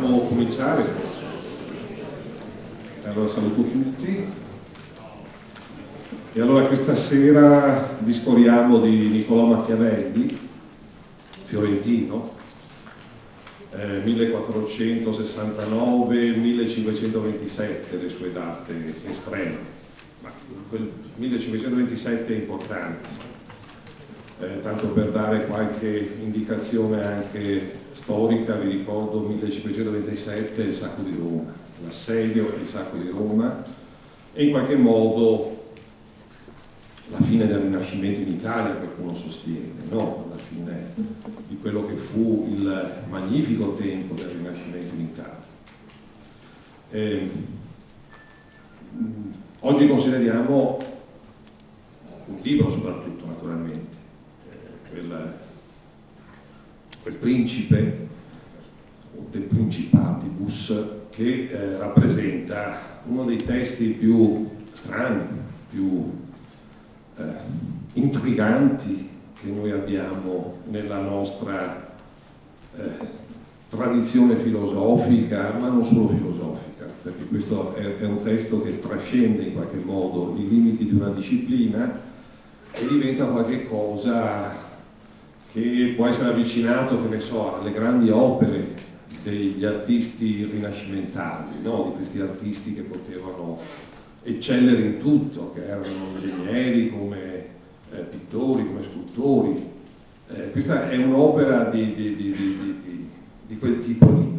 possiamo cominciare. Allora saluto tutti. E allora questa sera disponiamo di Niccolò Machiavelli, fiorentino, 1469-1527 le sue date estreme, ma quel 1527 è importante, tanto per dare qualche indicazione anche storica. Vi ricordo 1527 il sacco di Roma, l'assedio e il sacco di Roma, e in qualche modo la fine del Rinascimento in Italia, qualcuno sostiene, no? La fine di quello che fu il magnifico tempo del Rinascimento in Italia. Oggi consideriamo un libro soprattutto, naturalmente, quel principe, o del Principatibus, che rappresenta uno dei testi più strani, più intriganti che noi abbiamo nella nostra tradizione filosofica, ma non solo filosofica, perché questo è un testo che trascende in qualche modo i limiti di una disciplina e diventa qualche cosa che può essere avvicinato, che ne so, alle grandi opere degli artisti rinascimentali, no? Di questi artisti che potevano eccellere in tutto, che erano ingegneri, come pittori, come scultori. Questa è un'opera di quel tipo lì.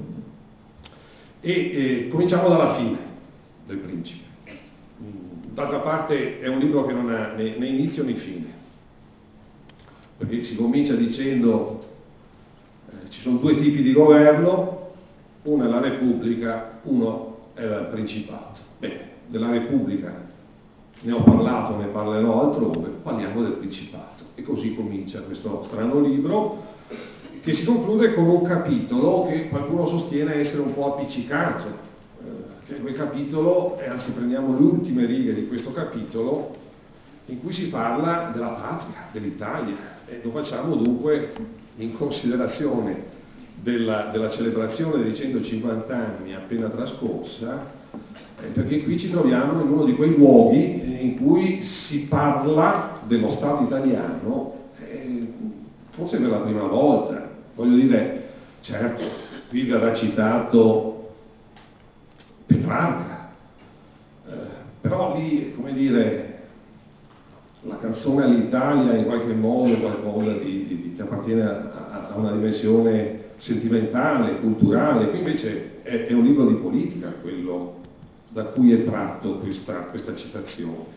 E cominciamo dalla fine del Principe. D'altra parte è un libro che non ha né inizio né fine, perché si comincia dicendo ci sono due tipi di governo, uno è la Repubblica, uno è il Principato. Bene, della Repubblica ne ho parlato, ne parlerò altrove, parliamo del Principato. E così comincia questo strano libro, che si conclude con un capitolo che qualcuno sostiene essere un po' appiccicato, che è quel capitolo, e anzi prendiamo le ultime righe di questo capitolo, in cui si parla della patria, dell'Italia, e lo facciamo dunque in considerazione della celebrazione dei 150 anni appena trascorsa, perché qui ci troviamo in uno di quei luoghi in cui si parla dello Stato italiano, forse per la prima volta. Voglio dire, certo, qui verrà citato Petrarca, però lì, come dire, la canzone all'Italia in qualche modo è qualcosa che appartiene a una dimensione sentimentale, culturale. Qui invece è un libro di politica quello da cui è tratto questa citazione.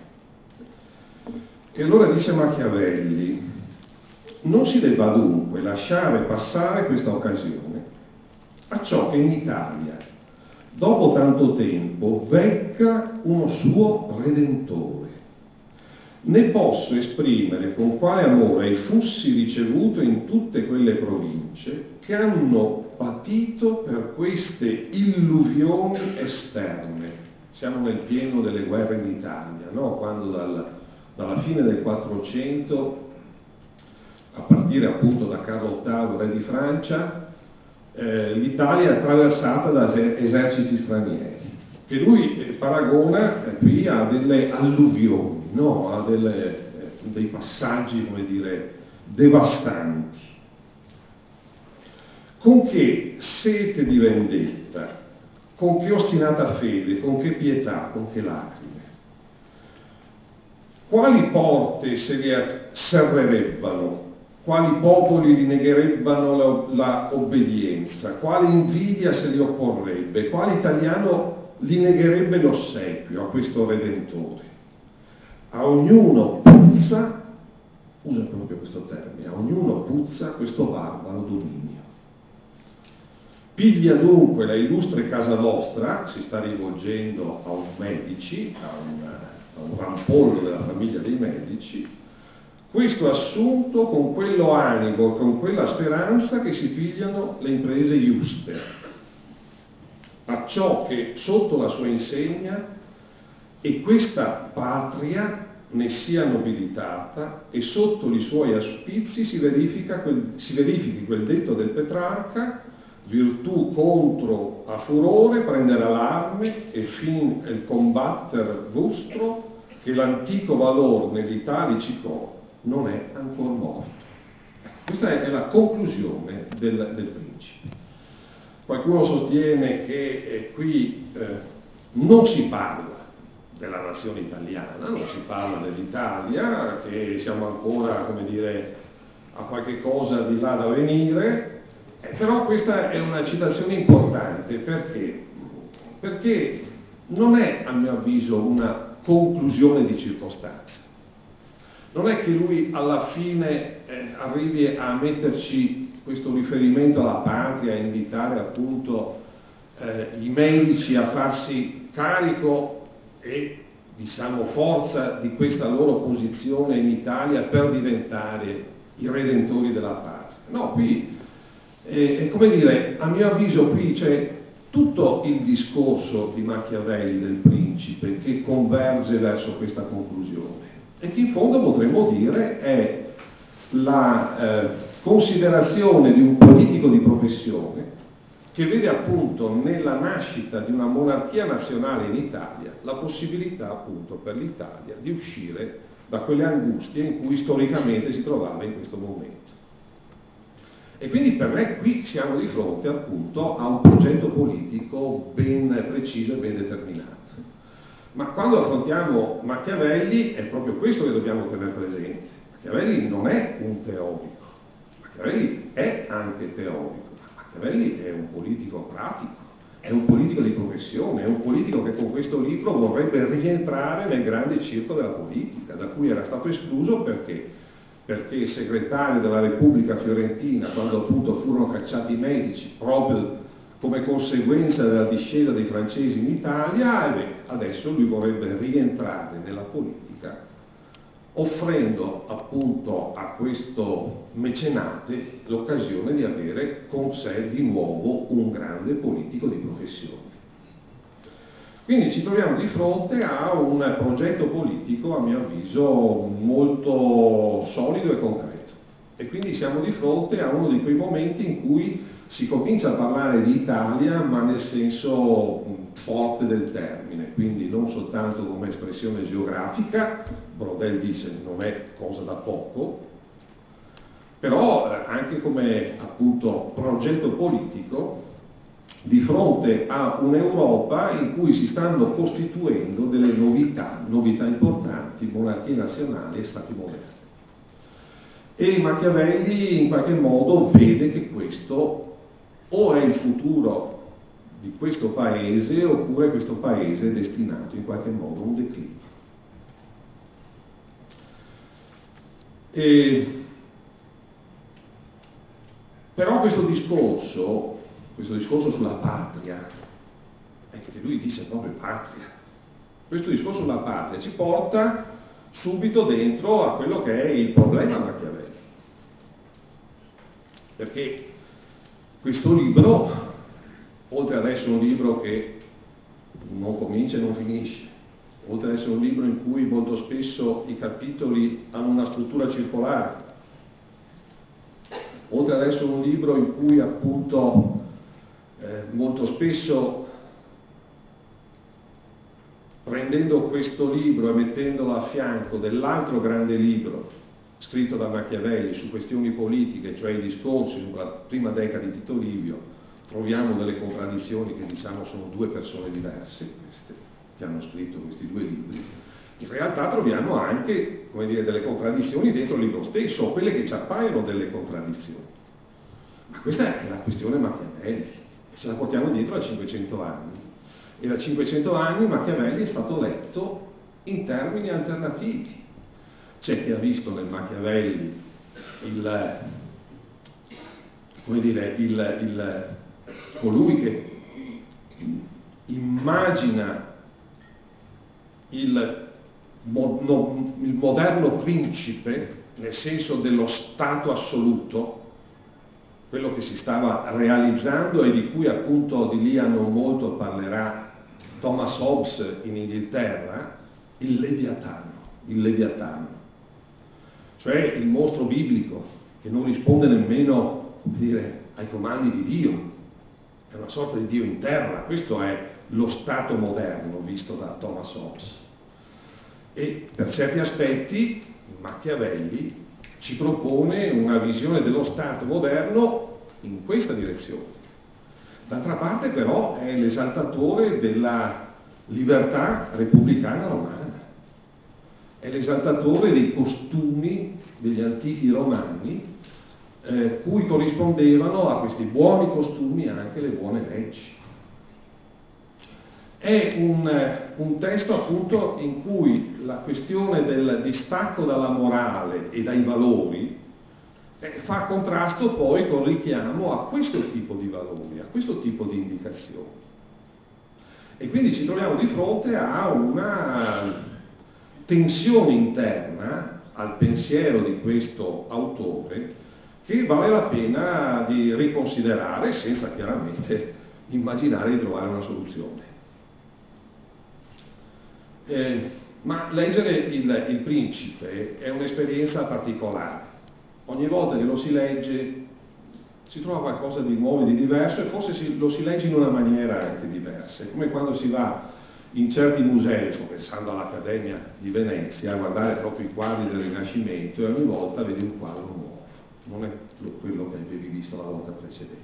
E allora dice Machiavelli: non si debba dunque lasciare passare questa occasione, acciò che in Italia, dopo tanto tempo, vegga uno suo Redentore. Ne posso esprimere con quale amore fussi ricevuto in tutte quelle province che hanno patito per queste illuvioni esterne. Siamo nel pieno delle guerre in Italia, no? Quando dalla fine del 400, a partire appunto da Carlo VIII, re di Francia, l'Italia è attraversata da eserciti stranieri, che lui paragona qui a delle alluvioni, no? A dei passaggi, come dire, devastanti. Con che sete di vendetta, con che ostinata fede, con che pietà, con che lacrime. Quali porte se li serrerebbano, quali popoli li negherebbero la obbedienza, quale invidia se li opporrebbe, quale italiano li negherebbe l'ossequio a questo Redentore. A ognuno puzza, usa proprio questo termine, a ognuno puzza questo barbaro dominio. Piglia dunque la illustre casa vostra, si sta rivolgendo a un Medici, a un rampollo della famiglia dei Medici, questo assunto con quello animo, con quella speranza che si pigliano le imprese giuste, acciò che sotto la sua insegna e questa patria ne sia nobilitata e sotto i suoi auspizi si verifichi quel detto del Petrarca: virtù contro a furore prendere l'arme e fin il combatter vostro, che l'antico valor nell'italici cor non è ancora morto. Questa è la conclusione del Principe. Qualcuno sostiene che qui non si parla della nazione italiana, non si parla dell'Italia, che siamo ancora, come dire, a qualche cosa di là da venire, però questa è una citazione importante perché non è, a mio avviso, una conclusione di circostanza. Non è che lui alla fine arrivi a metterci questo riferimento alla patria, a invitare appunto i medici a farsi carico e, diciamo, forza di questa loro posizione in Italia per diventare i redentori della patria. No, qui è come dire, a mio avviso qui c'è tutto il discorso di Machiavelli del Principe che converge verso questa conclusione e che in fondo potremmo dire è la considerazione di un politico di professione che vede appunto nella nascita di una monarchia nazionale in Italia la possibilità appunto per l'Italia di uscire da quelle angustie in cui storicamente si trovava in questo momento. E quindi per me qui siamo di fronte appunto a un progetto politico ben preciso e ben determinato. Ma quando affrontiamo Machiavelli è proprio questo che dobbiamo tenere presente. Machiavelli non è un teorico, Machiavelli è anche teorico, ma Machiavelli è un politico pratico, è un politico di professione, è un politico che con questo libro vorrebbe rientrare nel grande circo della politica, da cui era stato escluso perché il segretario della Repubblica Fiorentina, quando appunto furono cacciati i medici proprio come conseguenza della discesa dei francesi in Italia, adesso lui vorrebbe rientrare nella politica offrendo appunto a questo mecenate l'occasione di avere con sé di nuovo un grande politico di professione. Quindi ci troviamo di fronte a un progetto politico, a mio avviso, molto solido e concreto. E quindi siamo di fronte a uno di quei momenti in cui si comincia a parlare di Italia, ma nel senso forte del termine, quindi non soltanto come espressione geografica, Brodel dice non è cosa da poco, però anche come appunto progetto politico di fronte a un'Europa in cui si stanno costituendo delle novità importanti, monarchie nazionali e stati moderni. E Machiavelli in qualche modo vede che questo o è il futuro di questo paese oppure questo paese è destinato in qualche modo a un declino. Però questo discorso sulla patria, che lui dice proprio patria, questo discorso sulla patria ci porta subito dentro a quello che è il problema Machiavelli. Perché questo libro, oltre ad essere un libro che non comincia e non finisce, oltre ad essere un libro in cui molto spesso i capitoli hanno una struttura circolare, oltre ad essere un libro in cui appunto molto spesso prendendo questo libro e mettendolo a fianco dell'altro grande libro scritto da Machiavelli su questioni politiche, cioè i discorsi sulla prima decada di Tito Livio, troviamo delle contraddizioni che diciamo sono due persone diverse, queste, che hanno scritto questi due libri. In realtà troviamo anche, come dire, delle contraddizioni dentro il libro stesso, o quelle che ci appaiono delle contraddizioni. Ma questa è la questione Machiavelli, e ce la portiamo dietro da 500 anni. E da 500 anni Machiavelli è stato letto in termini alternativi. C'è chi ha visto nel Machiavelli colui che immagina il moderno principe nel senso dello Stato assoluto, quello che si stava realizzando e di cui appunto di lì a non molto parlerà Thomas Hobbes in Inghilterra, il Leviatano, cioè il mostro biblico che non risponde nemmeno, come dire, ai comandi di Dio, è una sorta di Dio in terra. Questo è lo Stato moderno visto da Thomas Hobbes. E per certi aspetti Machiavelli ci propone una visione dello Stato moderno in questa direzione. D'altra parte però è l'esaltatore della libertà repubblicana romana, è l'esaltatore dei costumi degli antichi romani, cui corrispondevano a questi buoni costumi anche le buone leggi. È un testo appunto in cui la questione del distacco dalla morale e dai valori fa contrasto poi col richiamo a questo tipo di valori, a questo tipo di indicazioni. E quindi ci troviamo di fronte a una tensione interna al pensiero di questo autore che vale la pena di riconsiderare senza chiaramente immaginare di trovare una soluzione. Ma leggere il Principe è un'esperienza particolare. Ogni volta che lo si legge si trova qualcosa di nuovo e di diverso, e forse lo si legge in una maniera anche diversa. È come quando si va in certi musei, sto pensando all'Accademia di Venezia, a guardare proprio i quadri del Rinascimento, e ogni volta vedi un quadro nuovo, non è quello che avevi visto la volta precedente.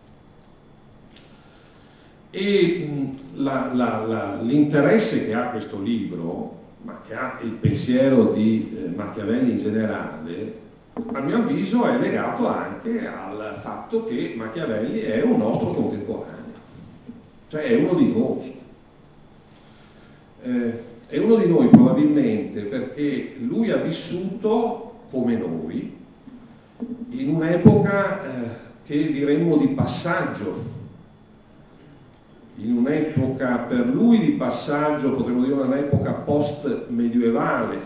E l'interesse che ha questo libro, ma che ha il pensiero di Machiavelli in generale, a mio avviso è legato anche al fatto che Machiavelli è un nostro contemporaneo, cioè è uno di noi. È uno di noi probabilmente perché lui ha vissuto come noi in un'epoca che diremmo di passaggio, in un'epoca per lui di passaggio, potremmo dire un'epoca post-medievale,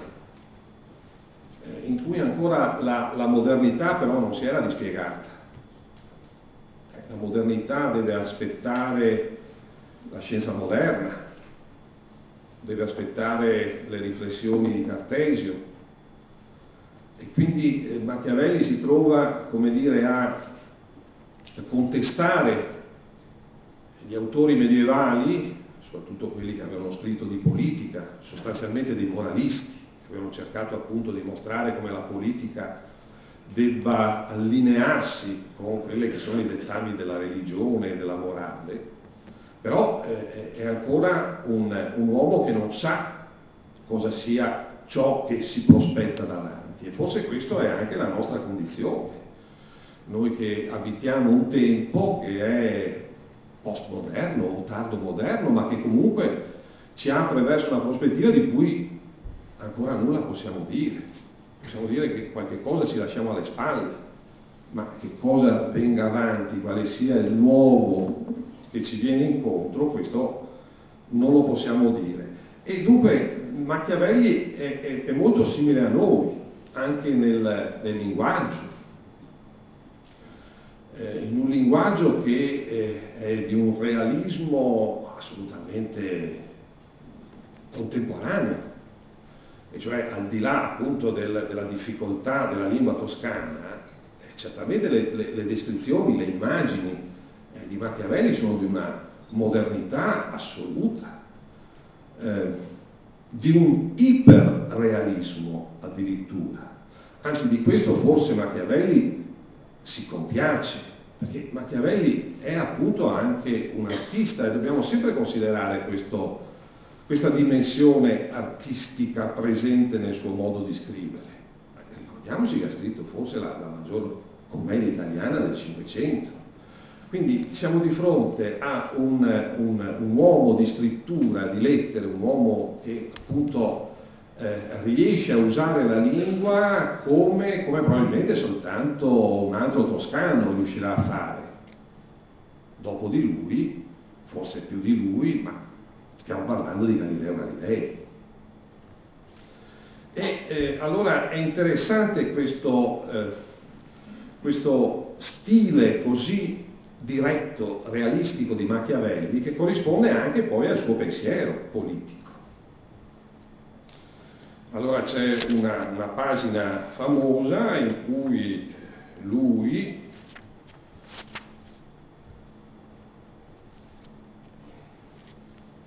in cui ancora la modernità però non si era dispiegata. La modernità deve aspettare la scienza moderna, deve aspettare le riflessioni di Cartesio, e quindi Machiavelli si trova, come dire, a contestare gli autori medievali, soprattutto quelli che avevano scritto di politica, sostanzialmente dei moralisti, che avevano cercato appunto di mostrare come la politica debba allinearsi con quelli che sono i dettami della religione e della morale. Però è ancora un uomo che non sa cosa sia ciò che si prospetta davanti, e forse questa è anche la nostra condizione. Noi che abitiamo un tempo che è postmoderno o tardo moderno, ma che comunque ci apre verso una prospettiva di cui ancora nulla possiamo dire. Possiamo dire che qualche cosa ci lasciamo alle spalle, ma che cosa venga avanti, quale sia il nuovo che ci viene incontro, questo non lo possiamo dire. E dunque Machiavelli è molto simile a noi, anche nel linguaggio, in un linguaggio che è di un realismo assolutamente contemporaneo, e cioè al di là appunto della difficoltà della lingua toscana, certamente le descrizioni, le immagini di Machiavelli sono di una modernità assoluta, di un iperrealismo addirittura. Anzi, di questo forse Machiavelli si compiace, perché Machiavelli è appunto anche un artista, e dobbiamo sempre considerare questa dimensione artistica presente nel suo modo di scrivere. Ricordiamoci che ha scritto forse la maggior commedia italiana del Cinquecento. Quindi siamo di fronte a un uomo di scrittura, di lettere, un uomo che appunto riesce a usare la lingua come probabilmente soltanto un altro toscano riuscirà a fare. Dopo di lui, forse più di lui, ma stiamo parlando di Galileo Galilei. E allora è interessante questo stile così diretto, realistico di Machiavelli, che corrisponde anche poi al suo pensiero politico. Allora c'è una pagina famosa in cui lui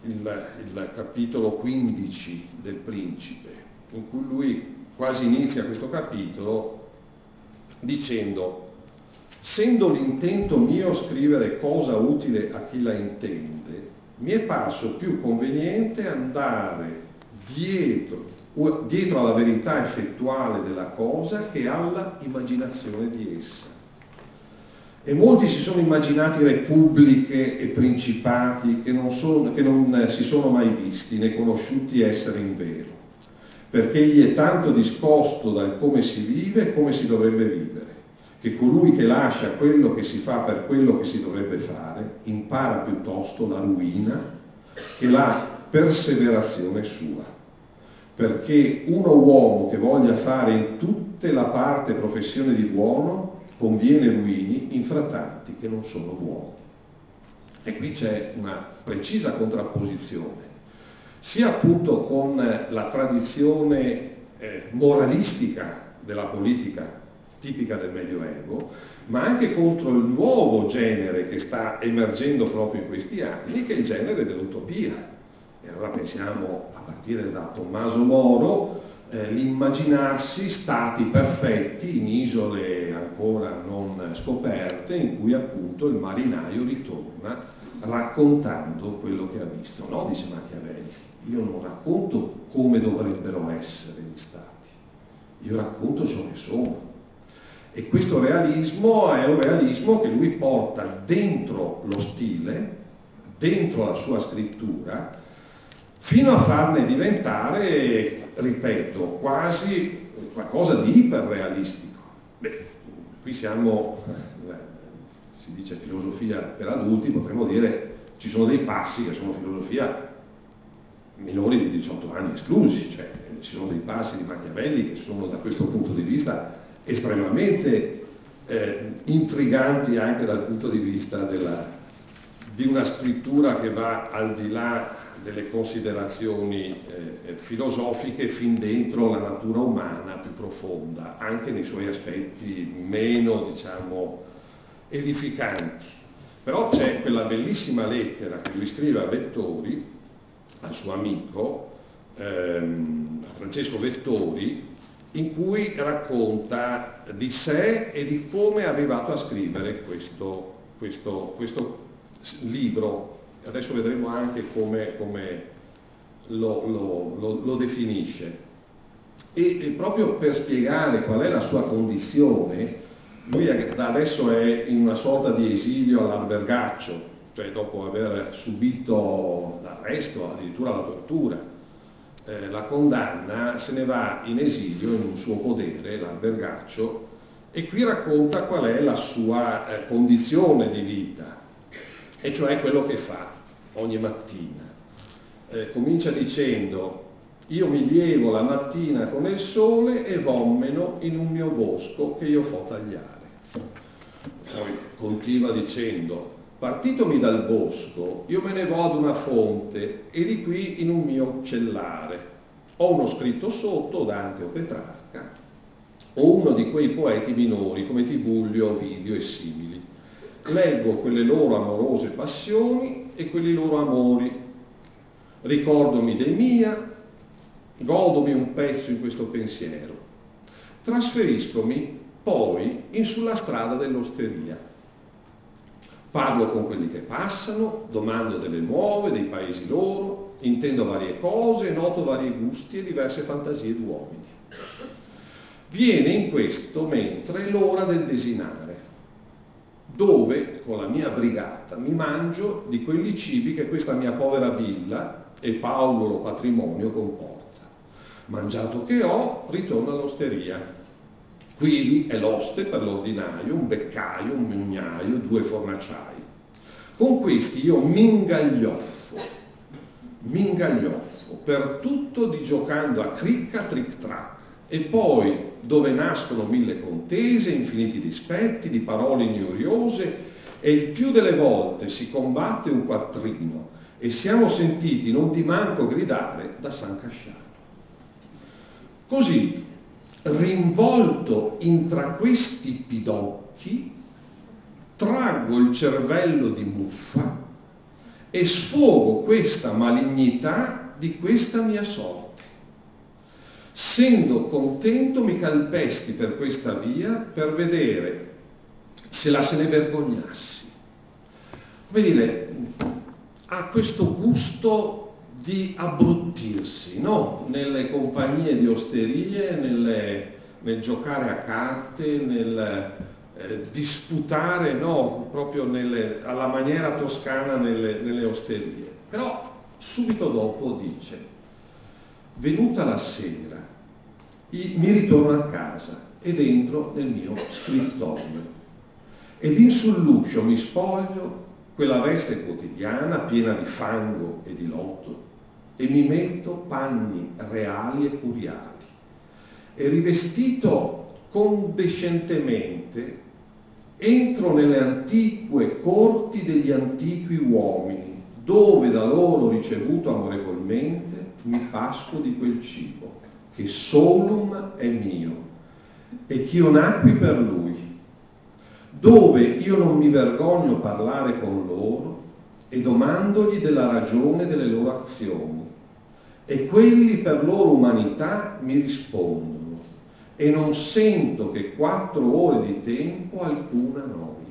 il capitolo 15 del Principe, in cui lui quasi inizia questo capitolo dicendo: «Sendo l'intento mio scrivere cosa utile a chi la intende, mi è parso più conveniente andare dietro alla verità effettuale della cosa che alla immaginazione di essa. E molti si sono immaginati repubbliche e principati che non si sono mai visti né conosciuti essere in vero, perché egli è tanto discosto dal come si vive e come si dovrebbe vivere, che colui che lascia quello che si fa per quello che si dovrebbe fare impara piuttosto la ruina che la perseverazione sua, perché uno uomo che voglia fare in tutte la parte professione di buono conviene ruini infratanti che non sono buoni». E qui c'è una precisa contrapposizione sia appunto con la tradizione moralistica della politica tipica del Medioevo, ma anche contro il nuovo genere che sta emergendo proprio in questi anni, che è il genere dell'utopia. E allora pensiamo, a partire da Tommaso Moro, l'immaginarsi stati perfetti in isole ancora non scoperte, in cui appunto il marinaio ritorna raccontando quello che ha visto. No, dice Machiavelli, io non racconto come dovrebbero essere gli stati, io racconto ciò che sono. E questo realismo è un realismo che lui porta dentro lo stile, dentro la sua scrittura, fino a farne diventare, ripeto, quasi qualcosa di iperrealistico. Beh, qui siamo, si dice filosofia per adulti, potremmo dire ci sono dei passi che sono filosofia minori di 18 anni esclusi, cioè ci sono dei passi di Machiavelli che sono da questo punto di vista estremamente intriganti anche dal punto di vista di una scrittura che va al di là delle considerazioni filosofiche fin dentro la natura umana più profonda, anche nei suoi aspetti meno, diciamo, edificanti. Però c'è quella bellissima lettera che lui scrive a Vettori, al suo amico Francesco Vettori, in cui racconta di sé e di come è arrivato a scrivere questo libro. Adesso vedremo anche come lo definisce. E proprio per spiegare qual è la sua condizione, lui adesso è in una sorta di esilio all'albergaccio, cioè dopo aver subito l'arresto, addirittura la tortura, la condanna, se ne va in esilio in un suo podere, l'albergaccio, e qui racconta qual è la sua condizione di vita, e cioè quello che fa ogni mattina. Comincia dicendo: io mi lievo la mattina con il sole e vommeno in un mio bosco che io fo tagliare. Poi continua dicendo: partitomi dal bosco, io me ne vo ad una fonte e di qui in un mio cellare. Ho uno scritto sotto, Dante o Petrarca, o uno di quei poeti minori come Tibullio, Ovidio e simili. Leggo quelle loro amorose passioni e quelli loro amori. Ricordomi dei mia, godomi un pezzo in questo pensiero. Trasferiscomi poi in sulla strada dell'osteria. Parlo con quelli che passano, domando delle nuove, dei paesi loro, intendo varie cose, noto vari gusti e diverse fantasie d'uomini. Viene in questo mentre l'ora del desinare, dove con la mia brigata mi mangio di quelli cibi che questa mia povera villa e Paolo patrimonio comporta. Mangiato che ho, ritorno all'osteria. Quivi è l'oste per l'ordinaio, un beccaio, un mugnaio, 2 fornaciai. Con questi io m'ingaglioffo per tutto di giocando a cricca tric trac, e poi dove nascono 1000 contese, infiniti dispetti, di parole ignoriose, e il più delle volte si combatte un quattrino, e siamo sentiti non di manco gridare da San Casciano. Così, rinvolto intra questi pidocchi, traggo il cervello di muffa e sfogo questa malignità di questa mia sorte. Sendo contento mi calpesti per questa via per vedere se la se ne vergognassi. Come dire, ha questo gusto di abbruttirsi, no? Nelle compagnie di osterie, nel giocare a carte, nel disputare, no? Proprio alla maniera toscana nelle osterie. Però subito dopo dice: venuta la sera, mi ritorno a casa ed entro nel mio scrittoio ed in sull'uscio mi spoglio quella veste quotidiana piena di fango e di lotto e mi metto panni reali e curiali e rivestito condescentemente entro nelle antique corti degli antichi uomini, dove da loro ricevuto amorevolmente mi pasco di quel cibo che solum è mio e ch'io nacqui per lui, dove io non mi vergogno parlare con loro e domandogli della ragione delle loro azioni, e quelli per loro umanità mi rispondono, e non sento che 4 ore di tempo alcuna noia.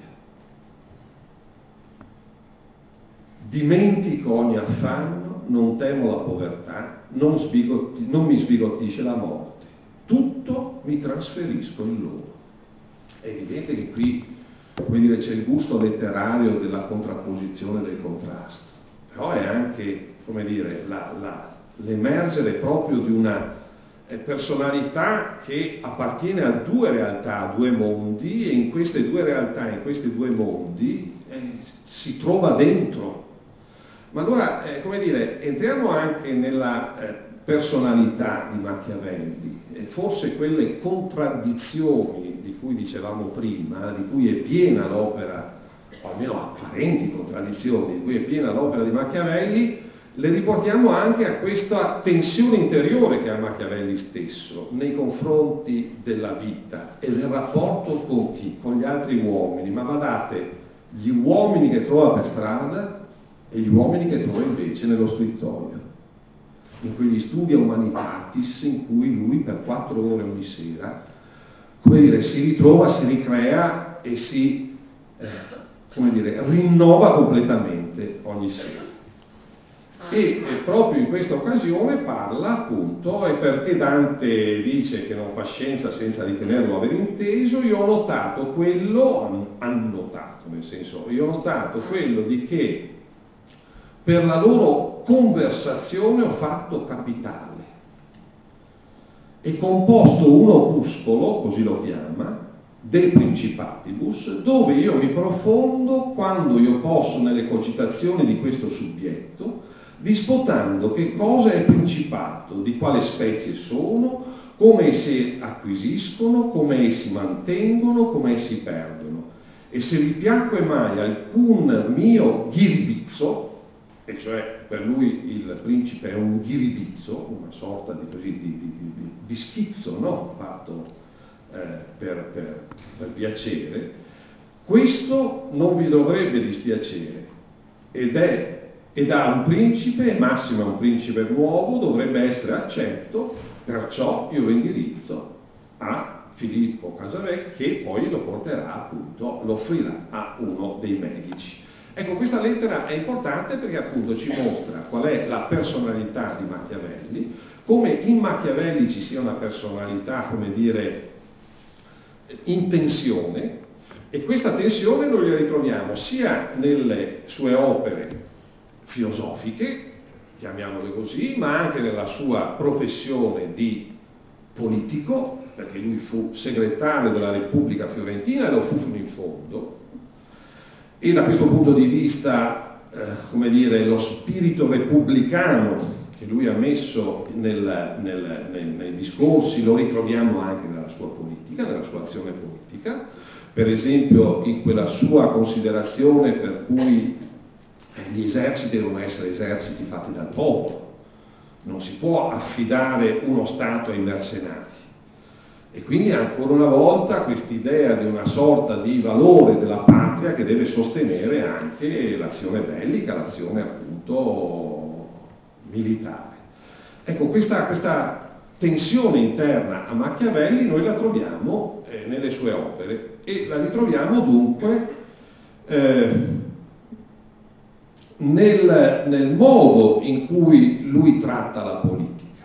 Dimentico ogni affanno, non temo la povertà, non mi sbigottisce la morte, tutto mi trasferisco in loro. È evidente che qui, come dire, c'è il gusto letterario della contrapposizione, del contrasto, però è anche, come dire, l'emergere proprio di una personalità che appartiene a 2 realtà, a 2 mondi, e in queste 2 realtà, in questi 2 mondi si trova dentro. Ma allora, come dire, entriamo anche nella personalità di Machiavelli, forse quelle contraddizioni di cui dicevamo prima, di cui è piena l'opera, o almeno apparenti contraddizioni, di cui è piena l'opera di Machiavelli, le riportiamo anche a questa tensione interiore che ha Machiavelli stesso nei confronti della vita e del rapporto con chi? Con gli altri uomini. Ma badate, gli uomini che trova per strada e gli uomini che trova invece nello scrittoio, in quegli studia humanitatis in cui lui per 4 ore ogni sera, come dire, si ritrova, si ricrea e si come dire, rinnova completamente ogni sera. E proprio in questa occasione parla appunto, e perché Dante dice che non fa scienza senza ritenerlo aver inteso, io ho notato quello, annotato nel senso, io ho notato quello di che per la loro conversazione ho fatto capitale e composto un opuscolo, così lo chiama, De Principatibus, dove io mi profondo quando io posso nelle cogitazioni di questo soggetto, disputando che cosa è principato, di quale specie sono, come essi acquisiscono, come essi mantengono, come essi perdono, e se vi piacque mai alcun mio ghiribizzo, e cioè per lui il principe è un ghiribizzo, una sorta di, così, di schizzo, no? Fatto per piacere, questo non vi dovrebbe dispiacere, ed ha un principe, massimo è un principe nuovo, dovrebbe essere accetto, perciò io lo indirizzo a Filippo Casavecchi, che poi lo porterà appunto, lo offrirà a uno dei medici. Ecco, questa lettera è importante perché appunto ci mostra qual è la personalità di Machiavelli, come in Machiavelli ci sia una personalità, come dire, in tensione, e questa tensione noi la ritroviamo sia nelle sue opere filosofiche, chiamiamole così, ma anche nella sua professione di politico, perché lui fu segretario della Repubblica Fiorentina e lo fu fino in fondo, e da questo punto di vista, come dire, lo spirito repubblicano che lui ha messo nei discorsi lo ritroviamo anche nella sua politica, nella sua azione politica, per esempio in quella sua considerazione per cui gli eserciti devono essere eserciti fatti dal popolo, non si può affidare uno Stato ai mercenari. E quindi ancora una volta quest'idea di una sorta di valore della patria che deve sostenere anche l'azione bellica, l'azione appunto militare. Ecco, questa tensione interna a Machiavelli noi la troviamo nelle sue opere e la ritroviamo dunque nel modo in cui lui tratta la politica.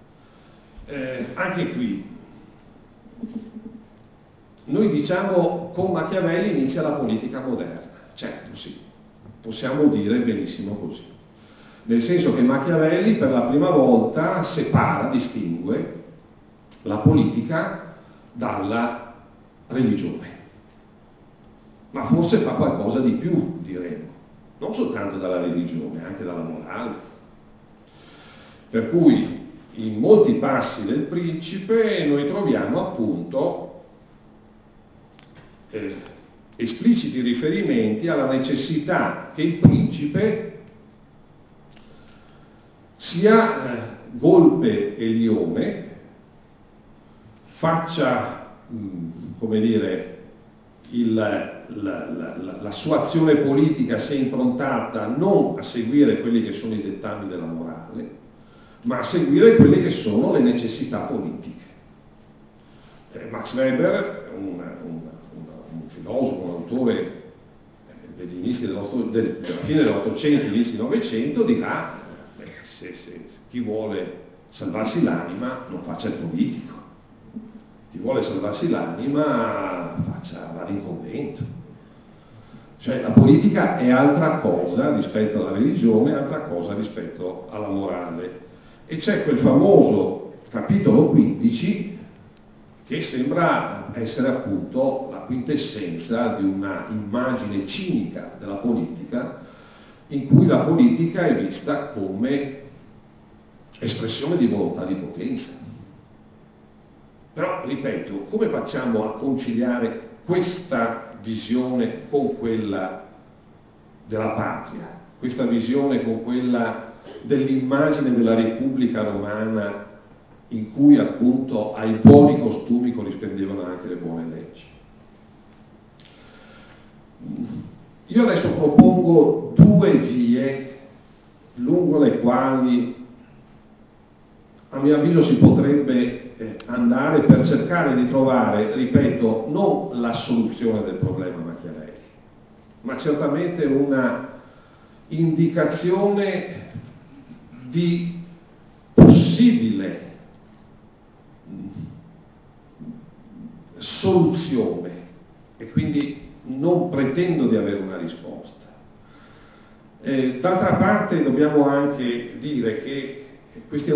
Anche qui noi diciamo con Machiavelli inizia la politica moderna. Certo, sì, possiamo dire benissimo così. Nel senso che Machiavelli per la prima volta separa, distingue la politica dalla religione. Ma forse fa qualcosa di più, diremo, non soltanto dalla religione, anche dalla morale. Per cui in molti passi del Principe noi troviamo appunto espliciti riferimenti alla necessità che il principe sia golpe e lione, faccia, come dire, la sua azione politica sia improntata non a seguire quelli che sono i dettami della morale, ma a seguire quelle che sono le necessità politiche. Max Weber, un filosofo, un autore degli inizi della fine dell'Ottocento, inizi del Novecento, dirà se chi vuole salvarsi l'anima non faccia il politico, chi vuole salvarsi l'anima vada in convento. Cioè la politica è altra cosa rispetto alla religione, altra cosa rispetto alla morale. E c'è quel famoso capitolo 15 che sembra essere appunto la quintessenza di una immagine cinica della politica, in cui la politica è vista come espressione di volontà di potenza. Però, ripeto, come facciamo a conciliare questa visione con quella della patria, questa visione con quella dell'immagine della Repubblica Romana in cui appunto ai buoni costumi corrispondevano anche le buone leggi? Io adesso propongo due vie lungo le quali a mio avviso si potrebbe andare per cercare di trovare, ripeto, non la soluzione del problema Machiavelli, ma certamente una indicazione di possibile soluzione, e quindi non pretendo di avere una risposta. D'altra parte dobbiamo anche dire che questi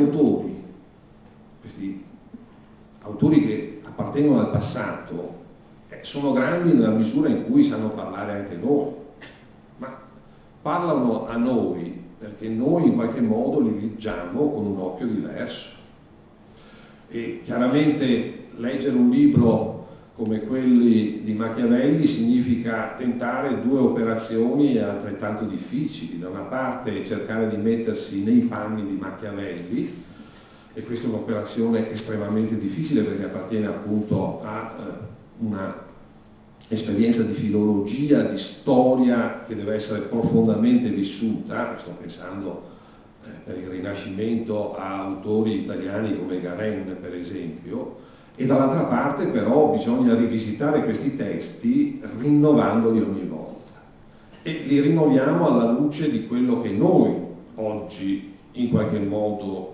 autori che appartengono al passato sono grandi nella misura in cui sanno parlare anche noi, ma parlano a noi perché noi in qualche modo li leggiamo con un occhio diverso. E chiaramente leggere un libro come quelli di Machiavelli significa tentare due operazioni altrettanto difficili. Da una parte cercare di mettersi nei panni di Machiavelli, e questa è un'operazione estremamente difficile perché appartiene appunto a una esperienza di filologia, di storia che deve essere profondamente vissuta. Sto pensando per il Rinascimento a autori italiani come Garen per esempio, e dall'altra parte però bisogna rivisitare questi testi rinnovandoli ogni volta, e li rinnoviamo alla luce di quello che noi oggi in qualche modo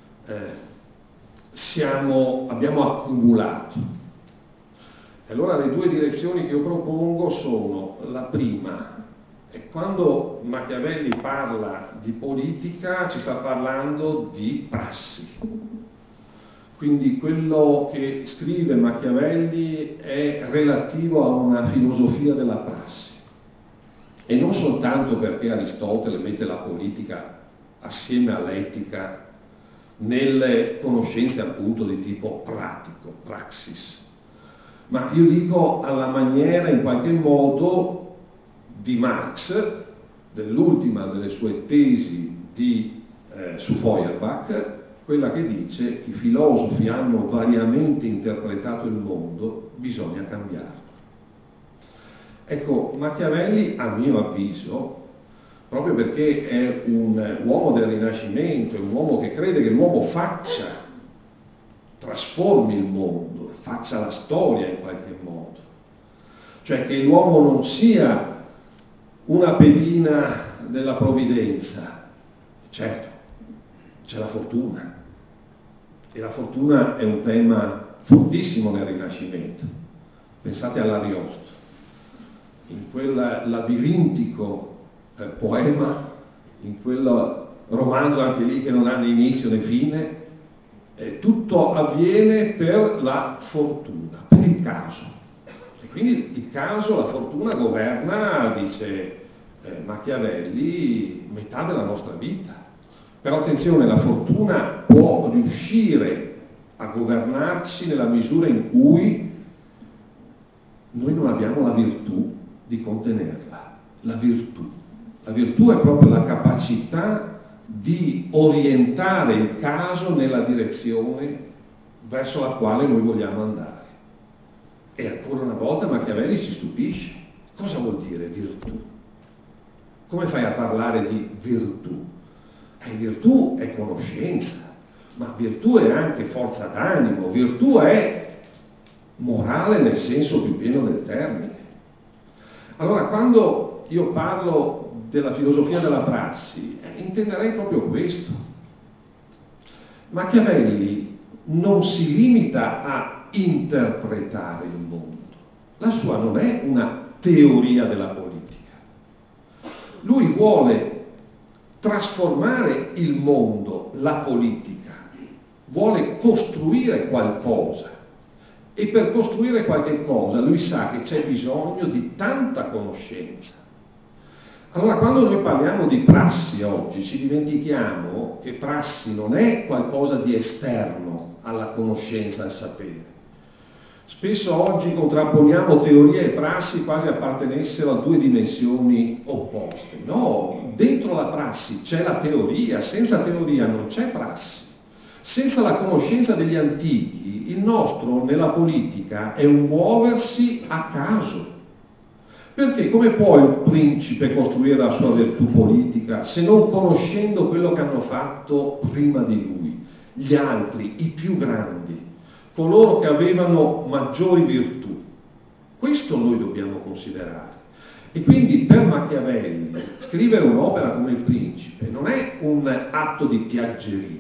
abbiamo accumulato. E allora le due direzioni che io propongo sono: la prima è quando Machiavelli parla di politica ci sta parlando di prassi, quindi quello che scrive Machiavelli è relativo a una filosofia della prassi, e non soltanto perché Aristotele mette la politica assieme all'etica nelle conoscenze appunto di tipo pratico, praxis, ma io dico alla maniera in qualche modo di Marx, dell'ultima delle sue tesi su Feuerbach, quella che dice: i filosofi hanno variamente interpretato il mondo, bisogna cambiarlo. Ecco, Machiavelli, a mio avviso, proprio perché è un uomo del Rinascimento, è un uomo che crede che l'uomo trasformi il mondo, faccia la storia in qualche modo, cioè che l'uomo non sia una pedina della provvidenza. Certo, c'è la fortuna, e la fortuna è un tema fortissimo nel Rinascimento. Pensate all'Ariosto, in quel labirintico poema, in quel romanzo anche lì che non ha né inizio né fine, tutto avviene per la fortuna, per il caso. E quindi il caso, la fortuna governa, dice Machiavelli, metà della nostra vita. Però attenzione, la fortuna può riuscire a governarci nella misura in cui noi non abbiamo la virtù di contenerla. La virtù è proprio la capacità di orientare il caso nella direzione verso la quale noi vogliamo andare. E ancora una volta Machiavelli ci stupisce. Cosa vuol dire virtù? Come fai a parlare di virtù? Virtù è conoscenza, ma virtù è anche forza d'animo, virtù è morale nel senso più pieno del termine. Allora, quando io parlo della filosofia della prassi, intenderei proprio questo. Machiavelli non si limita a interpretare il mondo. La sua non è una teoria della politica. Lui vuole trasformare il mondo, la politica, vuole costruire qualcosa, e per costruire qualche cosa lui sa che c'è bisogno di tanta conoscenza. Allora, quando noi parliamo di prassi oggi, ci dimentichiamo che prassi non è qualcosa di esterno alla conoscenza, al sapere. Spesso oggi contrapponiamo teoria e prassi quasi appartenessero a due dimensioni opposte. No, dentro la prassi c'è la teoria, senza teoria non c'è prassi. Senza la conoscenza degli antichi, il nostro nella politica è un muoversi a caso. Perché come può il principe costruire la sua virtù politica se non conoscendo quello che hanno fatto prima di lui, gli altri, i più grandi, coloro che avevano maggiori virtù? Questo noi dobbiamo considerare. E quindi per Machiavelli scrivere un'opera come Il Principe non è un atto di piaggeria.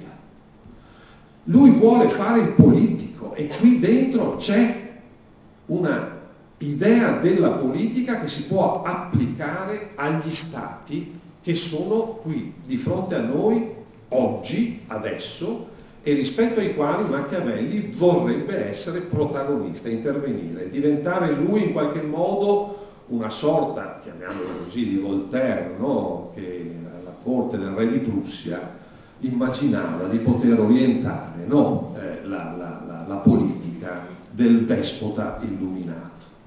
Lui vuole fare il politico e qui dentro c'è una idea della politica che si può applicare agli stati che sono qui di fronte a noi oggi, adesso, e rispetto ai quali Machiavelli vorrebbe essere protagonista, intervenire, diventare lui in qualche modo una sorta, chiamiamolo così, di Voltaire, no? Che alla corte del re di Prussia immaginava di poter orientare, no? la politica del despota illuminato.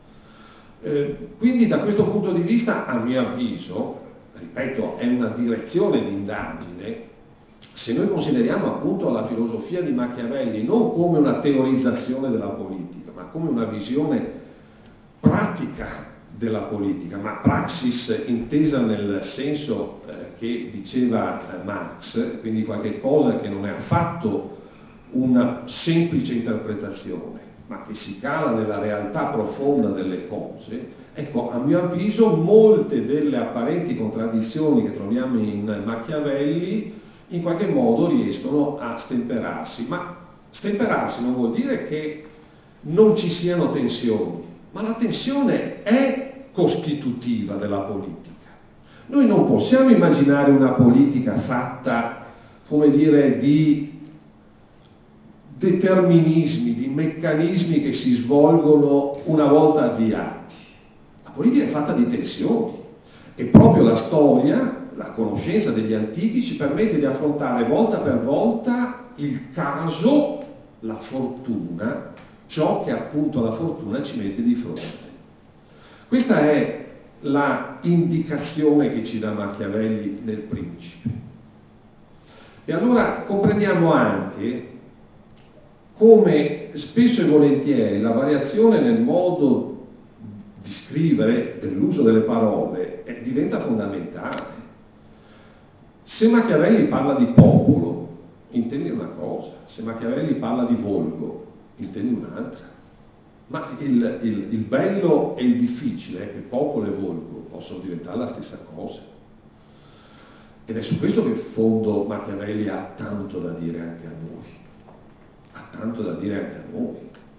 Quindi da questo punto di vista, a mio avviso, ripeto, è una direzione di indagine. Se noi consideriamo appunto la filosofia di Machiavelli non come una teorizzazione della politica, ma come una visione pratica della politica, ma praxis intesa nel senso che diceva Marx, quindi qualche cosa che non è affatto una semplice interpretazione, ma che si cala nella realtà profonda delle cose. Ecco, a mio avviso molte delle apparenti contraddizioni che troviamo in Machiavelli in qualche modo riescono a stemperarsi, ma stemperarsi non vuol dire che non ci siano tensioni, ma la tensione è costitutiva della politica. Noi non possiamo immaginare una politica fatta, come dire, di determinismi, di meccanismi che si svolgono una volta avviati. La politica è fatta di tensioni e proprio la storia, la conoscenza degli antichi ci permette di affrontare volta per volta il caso, la fortuna, ciò che appunto la fortuna ci mette di fronte. Questa è la indicazione che ci dà Machiavelli nel Principe. E allora comprendiamo anche come spesso e volentieri la variazione nel modo di scrivere, dell'uso delle parole, diventa fondamentale. Se Machiavelli parla di popolo, intendi una cosa, se Machiavelli parla di volgo, intendi un'altra. Ma il bello e il difficile è che popolo e volgo possono diventare la stessa cosa. Ed è su questo che in fondo Machiavelli ha tanto da dire anche a noi. Ha tanto da dire anche a noi.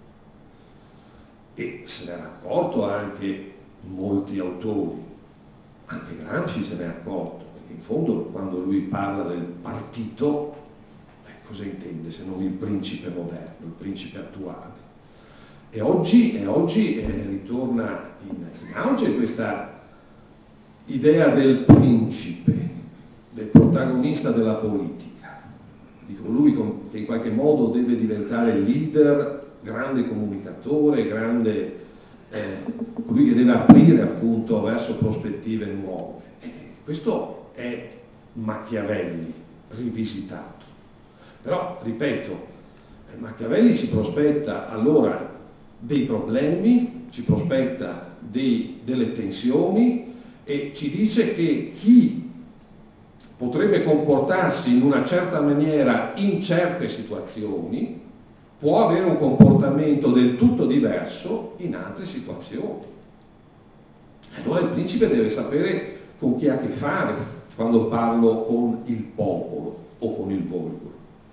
E se ne è accorto anche molti autori, anche Gramsci se ne è accorto, perché in fondo quando lui parla del partito, cosa intende se non il principe moderno, il principe attuale? E oggi ritorna in auge questa idea del principe, del protagonista della politica, di colui che in qualche modo deve diventare leader, grande comunicatore, colui che deve aprire appunto verso prospettive nuove. Questo è Machiavelli rivisitato. Però, ripeto, Machiavelli ci prospetta allora dei problemi, ci prospetta delle tensioni e ci dice che chi potrebbe comportarsi in una certa maniera in certe situazioni può avere un comportamento del tutto diverso in altre situazioni. Allora il principe deve sapere con chi ha a che fare quando parlo con il popolo o con il volgo.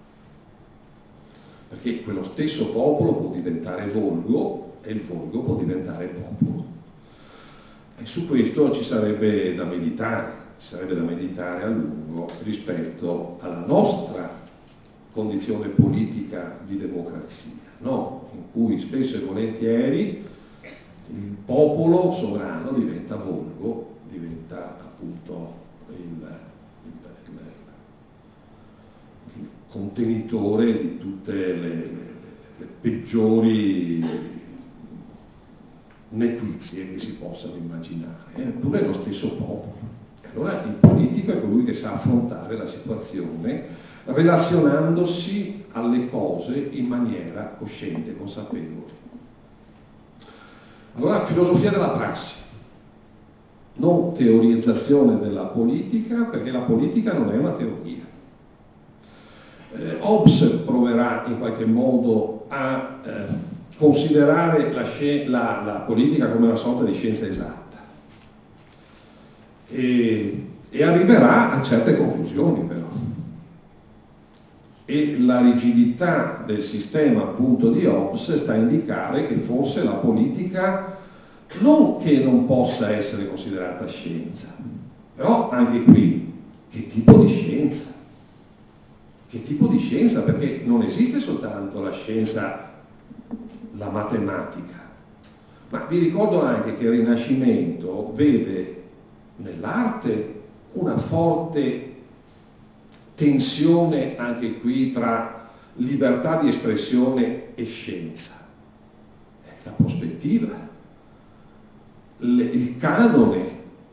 Perché quello stesso popolo può diventare volgo e il volgo può diventare popolo. E su questo ci sarebbe da meditare a lungo rispetto alla nostra condizione politica di democrazia, no? In cui spesso e volentieri il popolo sovrano diventa volgo, diventa appunto il contenitore di tutte le peggiori nequizie che si possano immaginare, eppure è lo stesso popolo. E allora il politico è colui che sa affrontare la situazione relazionandosi alle cose in maniera cosciente, consapevole. Allora, filosofia della prassi, non teorizzazione della politica, perché la politica non è una teoria. Hobbes proverà in qualche modo a considerare la politica come una sorta di scienza esatta e arriverà a certe conclusioni però. E la rigidità del sistema appunto di Hobbes sta a indicare che forse la politica non che non possa essere considerata scienza, però anche qui che tipo di scienza? Che tipo di scienza? Perché non esiste soltanto la scienza, la matematica, ma vi ricordo anche che il Rinascimento vede nell'arte una forte tensione anche qui tra libertà di espressione e scienza. La prospettiva, il canone.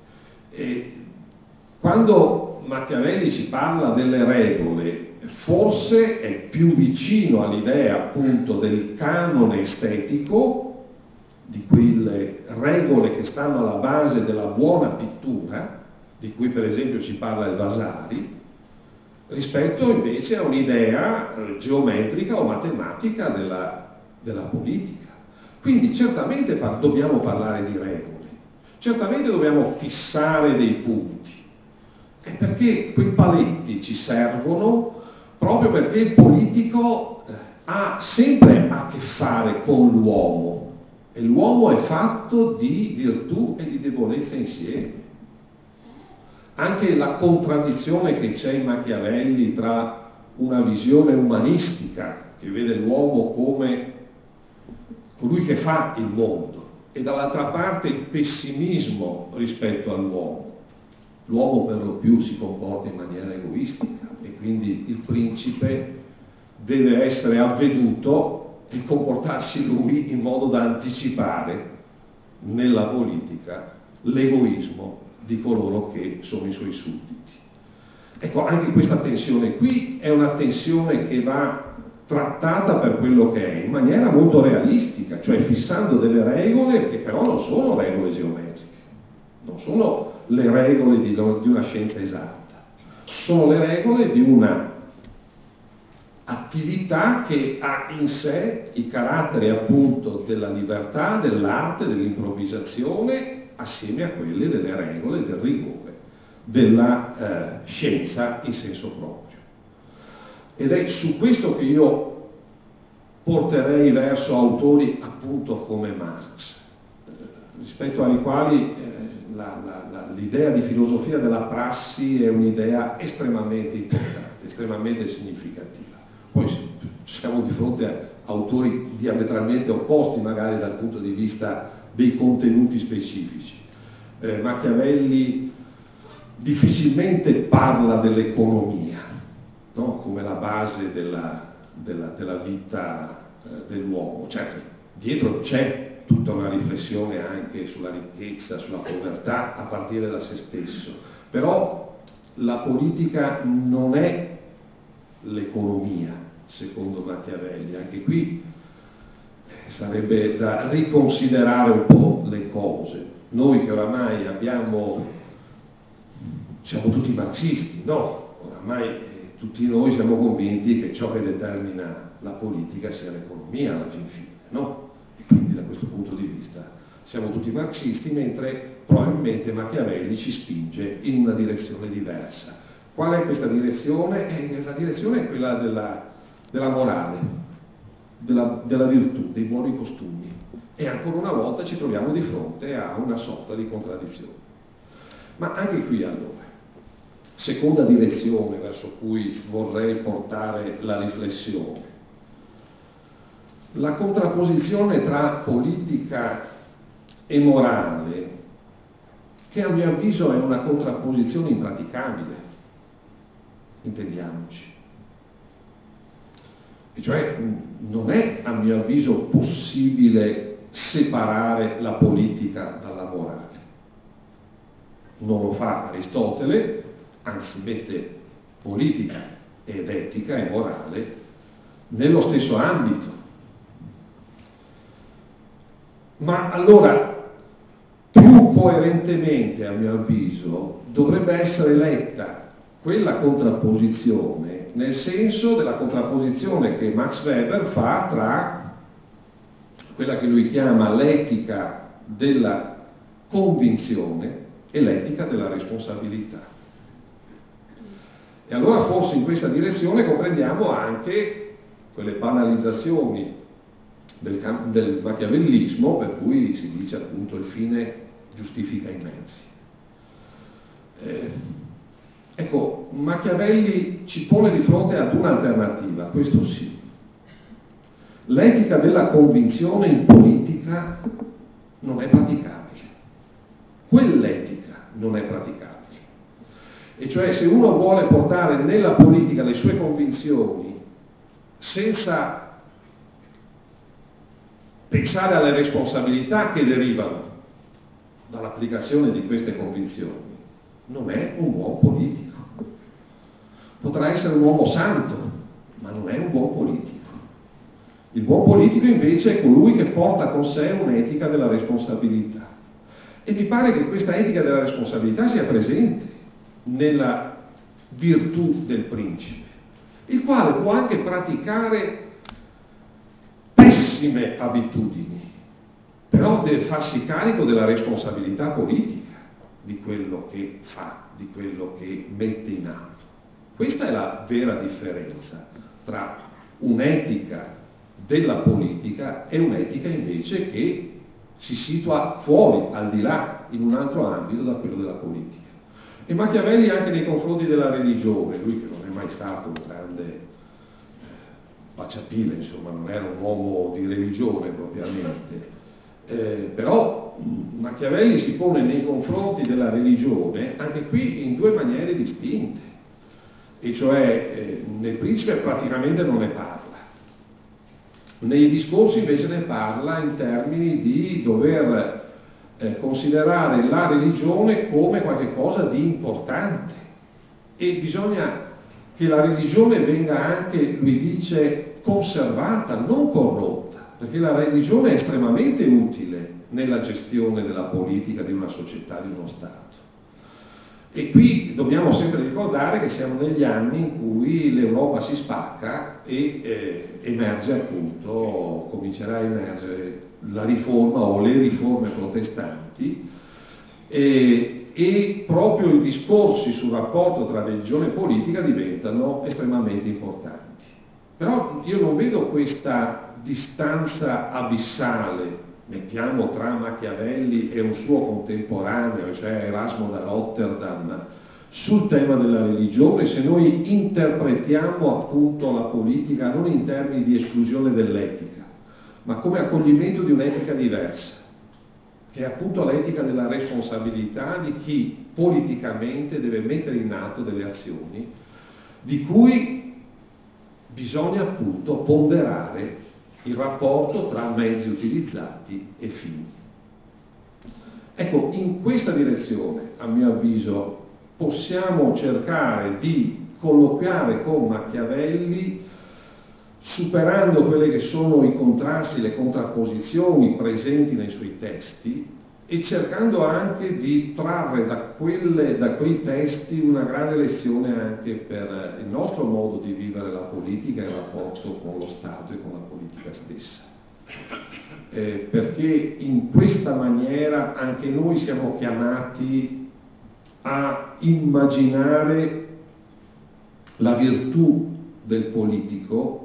Quando Machiavelli ci parla delle regole, forse è più vicino all'idea appunto del canone estetico, di quelle regole che stanno alla base della buona pittura, di cui per esempio ci parla il Vasari, rispetto invece a un'idea geometrica o matematica della politica. Quindi certamente dobbiamo parlare di regole, certamente dobbiamo fissare dei punti, perché quei paletti ci servono proprio perché il politico ha sempre a che fare con l'uomo e l'uomo è fatto di virtù e di debolezza insieme. Anche la contraddizione che c'è in Machiavelli tra una visione umanistica che vede l'uomo come colui che fa il mondo e dall'altra parte il pessimismo rispetto all'uomo. L'uomo per lo più si comporta in maniera egoistica e quindi il principe deve essere avveduto di comportarsi lui in modo da anticipare nella politica l'egoismo di coloro che sono i suoi sudditi. Ecco, anche questa tensione qui è una tensione che va trattata per quello che è, in maniera molto realistica, cioè fissando delle regole che però non sono regole geometriche, non sono le regole di una scienza esatta, sono le regole di una attività che ha in sé i caratteri appunto della libertà, dell'arte, dell'improvvisazione, assieme a quelle delle regole, del rigore, della scienza in senso proprio. Ed è su questo che io porterei verso autori appunto come Marx, rispetto ai quali l'idea di filosofia della prassi è un'idea estremamente importante, estremamente significativa. Poi siamo di fronte a autori diametralmente opposti magari dal punto di vista dei contenuti specifici. Machiavelli difficilmente parla dell'economia, no? Come la base della vita dell'uomo. Certo, dietro c'è tutta una riflessione anche sulla ricchezza, sulla povertà a partire da se stesso, però la politica non è l'economia secondo Machiavelli. Anche qui sarebbe da riconsiderare un po' le cose. Noi che oramai siamo tutti marxisti, no? Oramai tutti noi siamo convinti che ciò che determina la politica sia l'economia alla fin fine, no? E quindi da questo punto di vista siamo tutti marxisti, mentre probabilmente Machiavelli ci spinge in una direzione diversa. Qual è questa direzione? La direzione è quella della morale, della virtù, dei buoni costumi. E ancora una volta ci troviamo di fronte a una sorta di contraddizione. Ma anche qui allora, seconda direzione verso cui vorrei portare la riflessione, la contrapposizione tra politica e morale, che a mio avviso è una contrapposizione impraticabile, intendiamoci. E cioè non è a mio avviso possibile separare la politica dalla morale. Non lo fa Aristotele, anzi mette politica ed etica e morale nello stesso ambito. Ma allora, più coerentemente a mio avviso, dovrebbe essere letta quella contrapposizione nel senso della contrapposizione che Max Weber fa tra quella che lui chiama l'etica della convinzione e l'etica della responsabilità. E allora forse in questa direzione comprendiamo anche quelle banalizzazioni del machiavellismo per cui si dice appunto il fine giustifica i mezzi. Ecco, Machiavelli ci pone di fronte ad un'alternativa, questo sì. L'etica della convinzione in politica non è praticabile. Quell'etica non è praticabile. E cioè se uno vuole portare nella politica le sue convinzioni senza pensare alle responsabilità che derivano dall'applicazione di queste convinzioni, non è un buon politico. Potrà essere un uomo santo, ma non è un buon politico. Il buon politico invece è colui che porta con sé un'etica della responsabilità. E mi pare che questa etica della responsabilità sia presente nella virtù del principe, il quale può anche praticare pessime abitudini, però deve farsi carico della responsabilità politica di quello che fa, di quello che mette in atto. Questa è la vera differenza tra un'etica della politica e un'etica invece che si situa fuori, al di là, in un altro ambito da quello della politica. E Machiavelli anche nei confronti della religione, lui che non è mai stato un grande baciapile, insomma, non era un uomo di religione propriamente, però Machiavelli si pone nei confronti della religione anche qui in due maniere distinte, e cioè nel Principe praticamente non ne parla, nei discorsi invece ne parla in termini di dover considerare la religione come qualcosa di importante e bisogna che la religione venga anche, lui dice, conservata, non corrotta, perché la religione è estremamente utile nella gestione della politica di una società, di uno Stato. E qui dobbiamo sempre ricordare che siamo negli anni in cui l'Europa si spacca e emerge appunto, comincerà a emergere la riforma o le riforme protestanti e proprio i discorsi sul rapporto tra religione e politica diventano estremamente importanti. Però io non vedo questa distanza abissale, mettiamo, tra Machiavelli e un suo contemporaneo, cioè Erasmo da Rotterdam, sul tema della religione, se noi interpretiamo appunto la politica non in termini di esclusione dell'etica, ma come accoglimento di un'etica diversa, che è appunto l'etica della responsabilità di chi politicamente deve mettere in atto delle azioni di cui bisogna appunto ponderare il rapporto tra mezzi utilizzati e fini. Ecco, in questa direzione, a mio avviso, possiamo cercare di colloquiare con Machiavelli, superando quelli che sono i contrasti, le contrapposizioni presenti nei suoi testi e cercando anche di trarre da quei testi una grande lezione anche per il nostro modo di vivere la politica e il rapporto con lo Stato e con la politica stessa. Perché in questa maniera anche noi siamo chiamati a immaginare la virtù del politico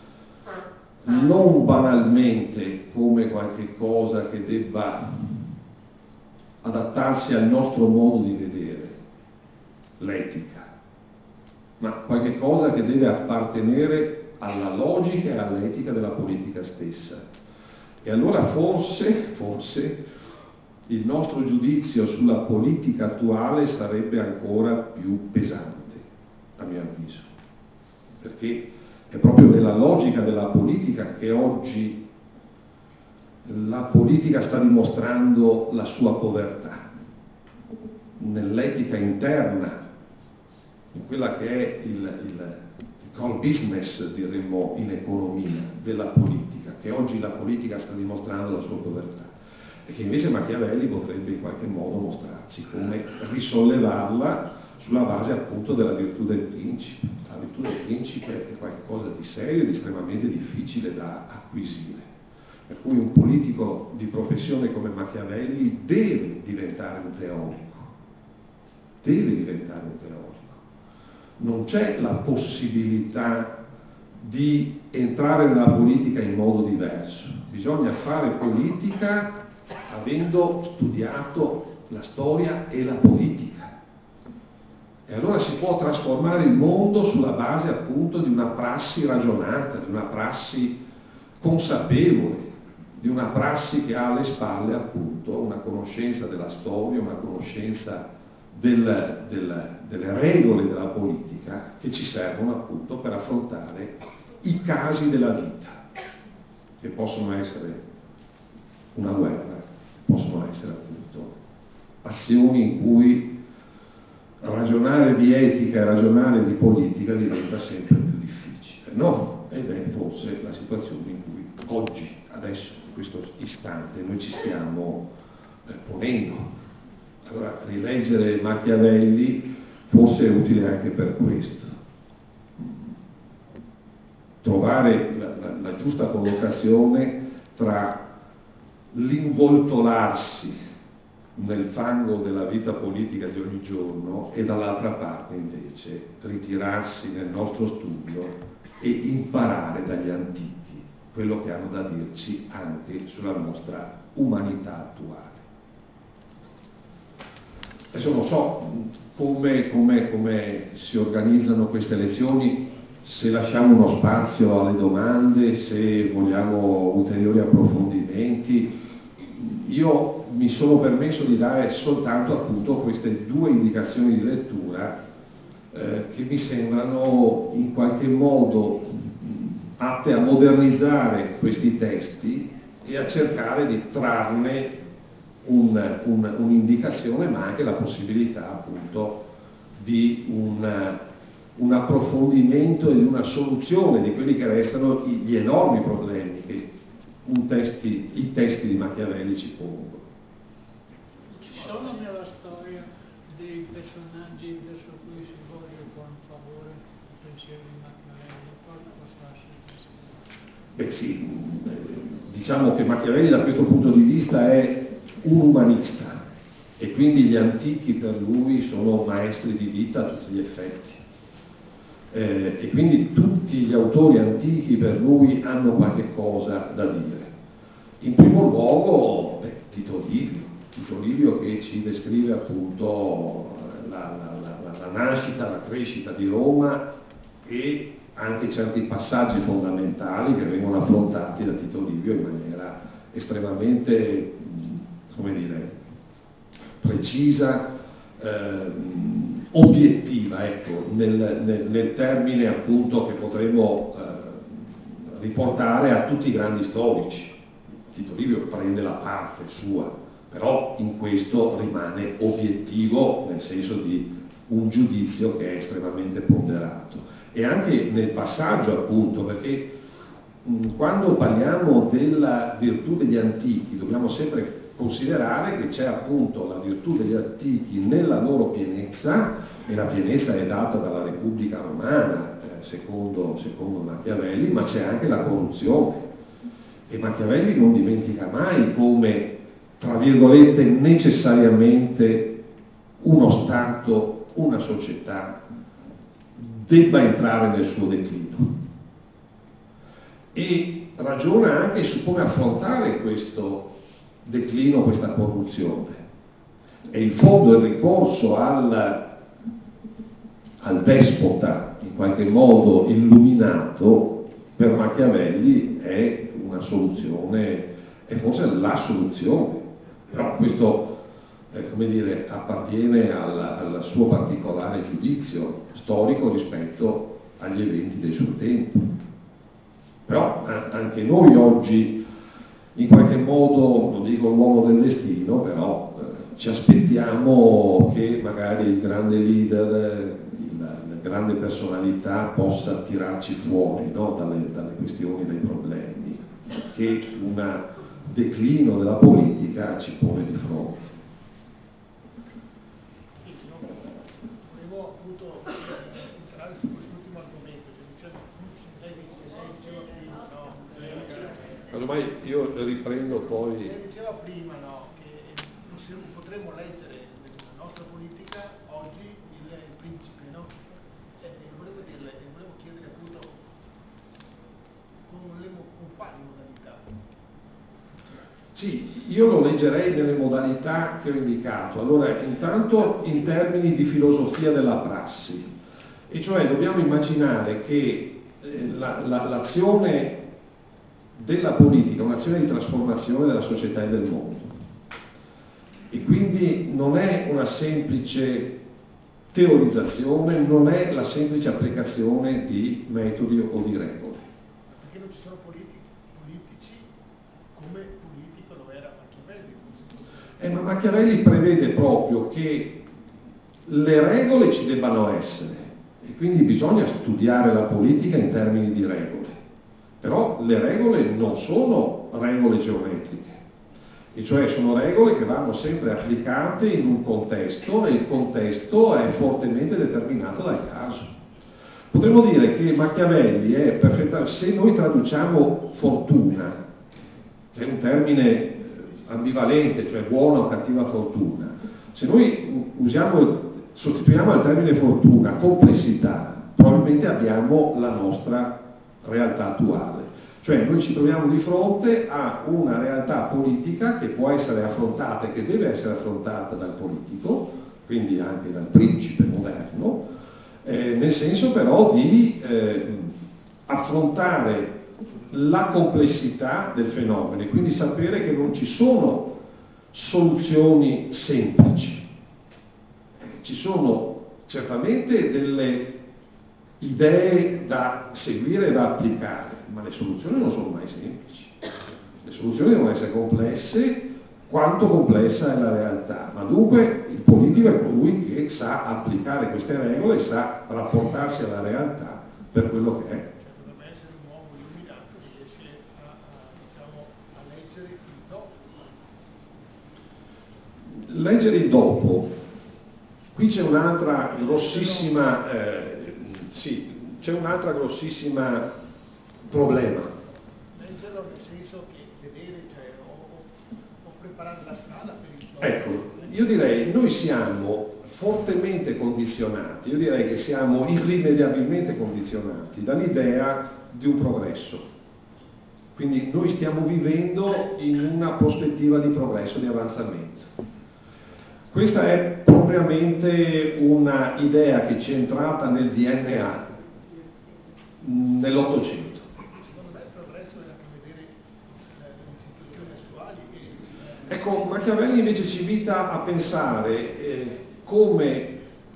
non banalmente come qualche cosa che debba adattarsi al nostro modo di vedere l'etica, ma qualche cosa che deve appartenere alla logica e all'etica della politica stessa. E allora forse il nostro giudizio sulla politica attuale sarebbe ancora più pesante, a mio avviso, perché è proprio nella logica della politica che oggi la politica sta dimostrando la sua povertà, nell'etica interna, in quella che è il core business, diremmo in economia, della politica, che oggi la politica sta dimostrando la sua povertà e che invece Machiavelli potrebbe in qualche modo mostrarci come risollevarla sulla base appunto della virtù del principe. La virtù del principe è qualcosa di serio e di estremamente difficile da acquisire, per cui un politico di professione come Machiavelli deve diventare un teorico, non c'è la possibilità di entrare nella politica in modo diverso, bisogna fare politica avendo studiato la storia e la politica. E allora si può trasformare il mondo sulla base appunto di una prassi ragionata, di una prassi consapevole, di una prassi che ha alle spalle appunto una conoscenza della storia, una conoscenza delle regole della politica che ci servono appunto per affrontare i casi della vita, che possono essere una guerra, possono essere appunto azioni in cui ragionare di etica e ragionare di politica diventa sempre più difficile, no? Ed è forse la situazione in cui oggi, adesso, in questo istante, noi ci stiamo ponendo. Allora, rileggere Machiavelli forse è utile anche per questo. Trovare la giusta collocazione tra l'involtolarsi nel fango della vita politica di ogni giorno e dall'altra parte invece ritirarsi nel nostro studio e imparare dagli antichi quello che hanno da dirci anche sulla nostra umanità attuale. Adesso non so come si organizzano queste lezioni, se lasciamo uno spazio alle domande, se vogliamo ulteriori approfondimenti. Io mi sono permesso di dare soltanto appunto queste due indicazioni di lettura che mi sembrano in qualche modo atte a modernizzare questi testi e a cercare di trarne un'indicazione, ma anche la possibilità appunto di un approfondimento e di una soluzione di quelli che restano gli enormi problemi che i testi di Machiavelli ci pongono. Ci sono nella storia dei personaggi verso cui si voglia con favore il pensiero di Machiavelli? Cosa possa essere? Beh sì, diciamo che Machiavelli da questo punto di vista è un umanista e quindi gli antichi per lui sono maestri di vita a tutti gli effetti. E quindi tutti gli autori antichi per lui hanno qualche cosa da dire. In primo luogo Tito Livio che ci descrive appunto la nascita, la crescita di Roma e anche certi passaggi fondamentali che vengono affrontati da Tito Livio in maniera estremamente, come dire, precisa, obiettiva, ecco, nel termine appunto che potremmo riportare a tutti i grandi storici. Tito Livio prende la parte sua, però in questo rimane obiettivo nel senso di un giudizio che è estremamente ponderato. E anche nel passaggio appunto, perché quando parliamo della virtù degli antichi dobbiamo sempre considerare che c'è appunto la virtù degli antichi nella loro pienezza, e la pienezza è data dalla Repubblica Romana, secondo Machiavelli, ma c'è anche la corruzione. E Machiavelli non dimentica mai come, tra virgolette, necessariamente uno Stato, una società debba entrare nel suo declino. E ragiona anche su come affrontare questo declino, questa corruzione. E in fondo il ricorso al despota, in qualche modo illuminato, per Machiavelli è una soluzione, è forse la soluzione, però questo come dire, appartiene al suo particolare giudizio storico rispetto agli eventi del suo tempo. Però anche noi oggi in qualche modo, non dico l'uomo del destino, però ci aspettiamo che magari il grande leader, la grande personalità possa tirarci fuori, no, dalle questioni, dai problemi che un declino della politica ci pone di fronte. Sì, no, volevo appunto entrare su quest'ultimo argomento, cioè, lei diceva prima, no? Ormai io riprendo poi. Lei diceva prima, no, che potremmo leggere nella nostra politica oggi il principe, no? Volevo chiedere appunto con quali modalità. Sì, io lo leggerei nelle modalità che ho indicato. Allora, intanto in termini di filosofia della prassi, e cioè dobbiamo immaginare che l'azione della politica è un'azione di trasformazione della società e del mondo. E quindi non è una semplice teorizzazione, non è la semplice applicazione di metodi o di regole. Perché non ci sono politici come politico lo era Machiavelli. Ma Machiavelli prevede proprio che le regole ci debbano essere e quindi bisogna studiare la politica in termini di regole, però le regole non sono regole geometriche, e cioè sono regole che vanno sempre applicate in un contesto e il contesto è fortemente determinato dal caso. Potremmo dire che Machiavelli è perfettamente, se noi traduciamo fortuna, che è un termine ambivalente, cioè buona o cattiva fortuna, se noi sostituiamo al termine fortuna complessità, probabilmente abbiamo la nostra realtà attuale. Cioè noi ci troviamo di fronte a una realtà politica che può essere affrontata e che deve essere affrontata dal politico, quindi anche dal principe moderno, nel senso però di affrontare la complessità del fenomeno e quindi sapere che non ci sono soluzioni semplici. Ci sono certamente delle idee da seguire e da applicare, ma le soluzioni non sono mai semplici. Le soluzioni devono essere complesse, quanto complessa è la realtà, ma dunque il politico politico è colui che sa applicare queste regole e sa rapportarsi alla realtà per quello che è. Dovrebbe essere un uomo illuminato che riesce diciamo, a leggere il dopo. Leggere il dopo, qui c'è un'altra grossissima, sì, c'è un'altra grossissima problema. Leggerlo nel senso che vedere, cioè, o preparare la strada per il dopo. Ecco, io direi, noi siamo fortemente condizionati, io direi che siamo irrimediabilmente condizionati dall'idea di un progresso. Quindi noi stiamo vivendo in una prospettiva di progresso, di avanzamento. Questa è propriamente una idea che ci è entrata nel DNA nell'Ottocento. Secondo me il progresso è anche vedere le situazioni attuali. Ecco, Machiavelli invece ci invita a pensare come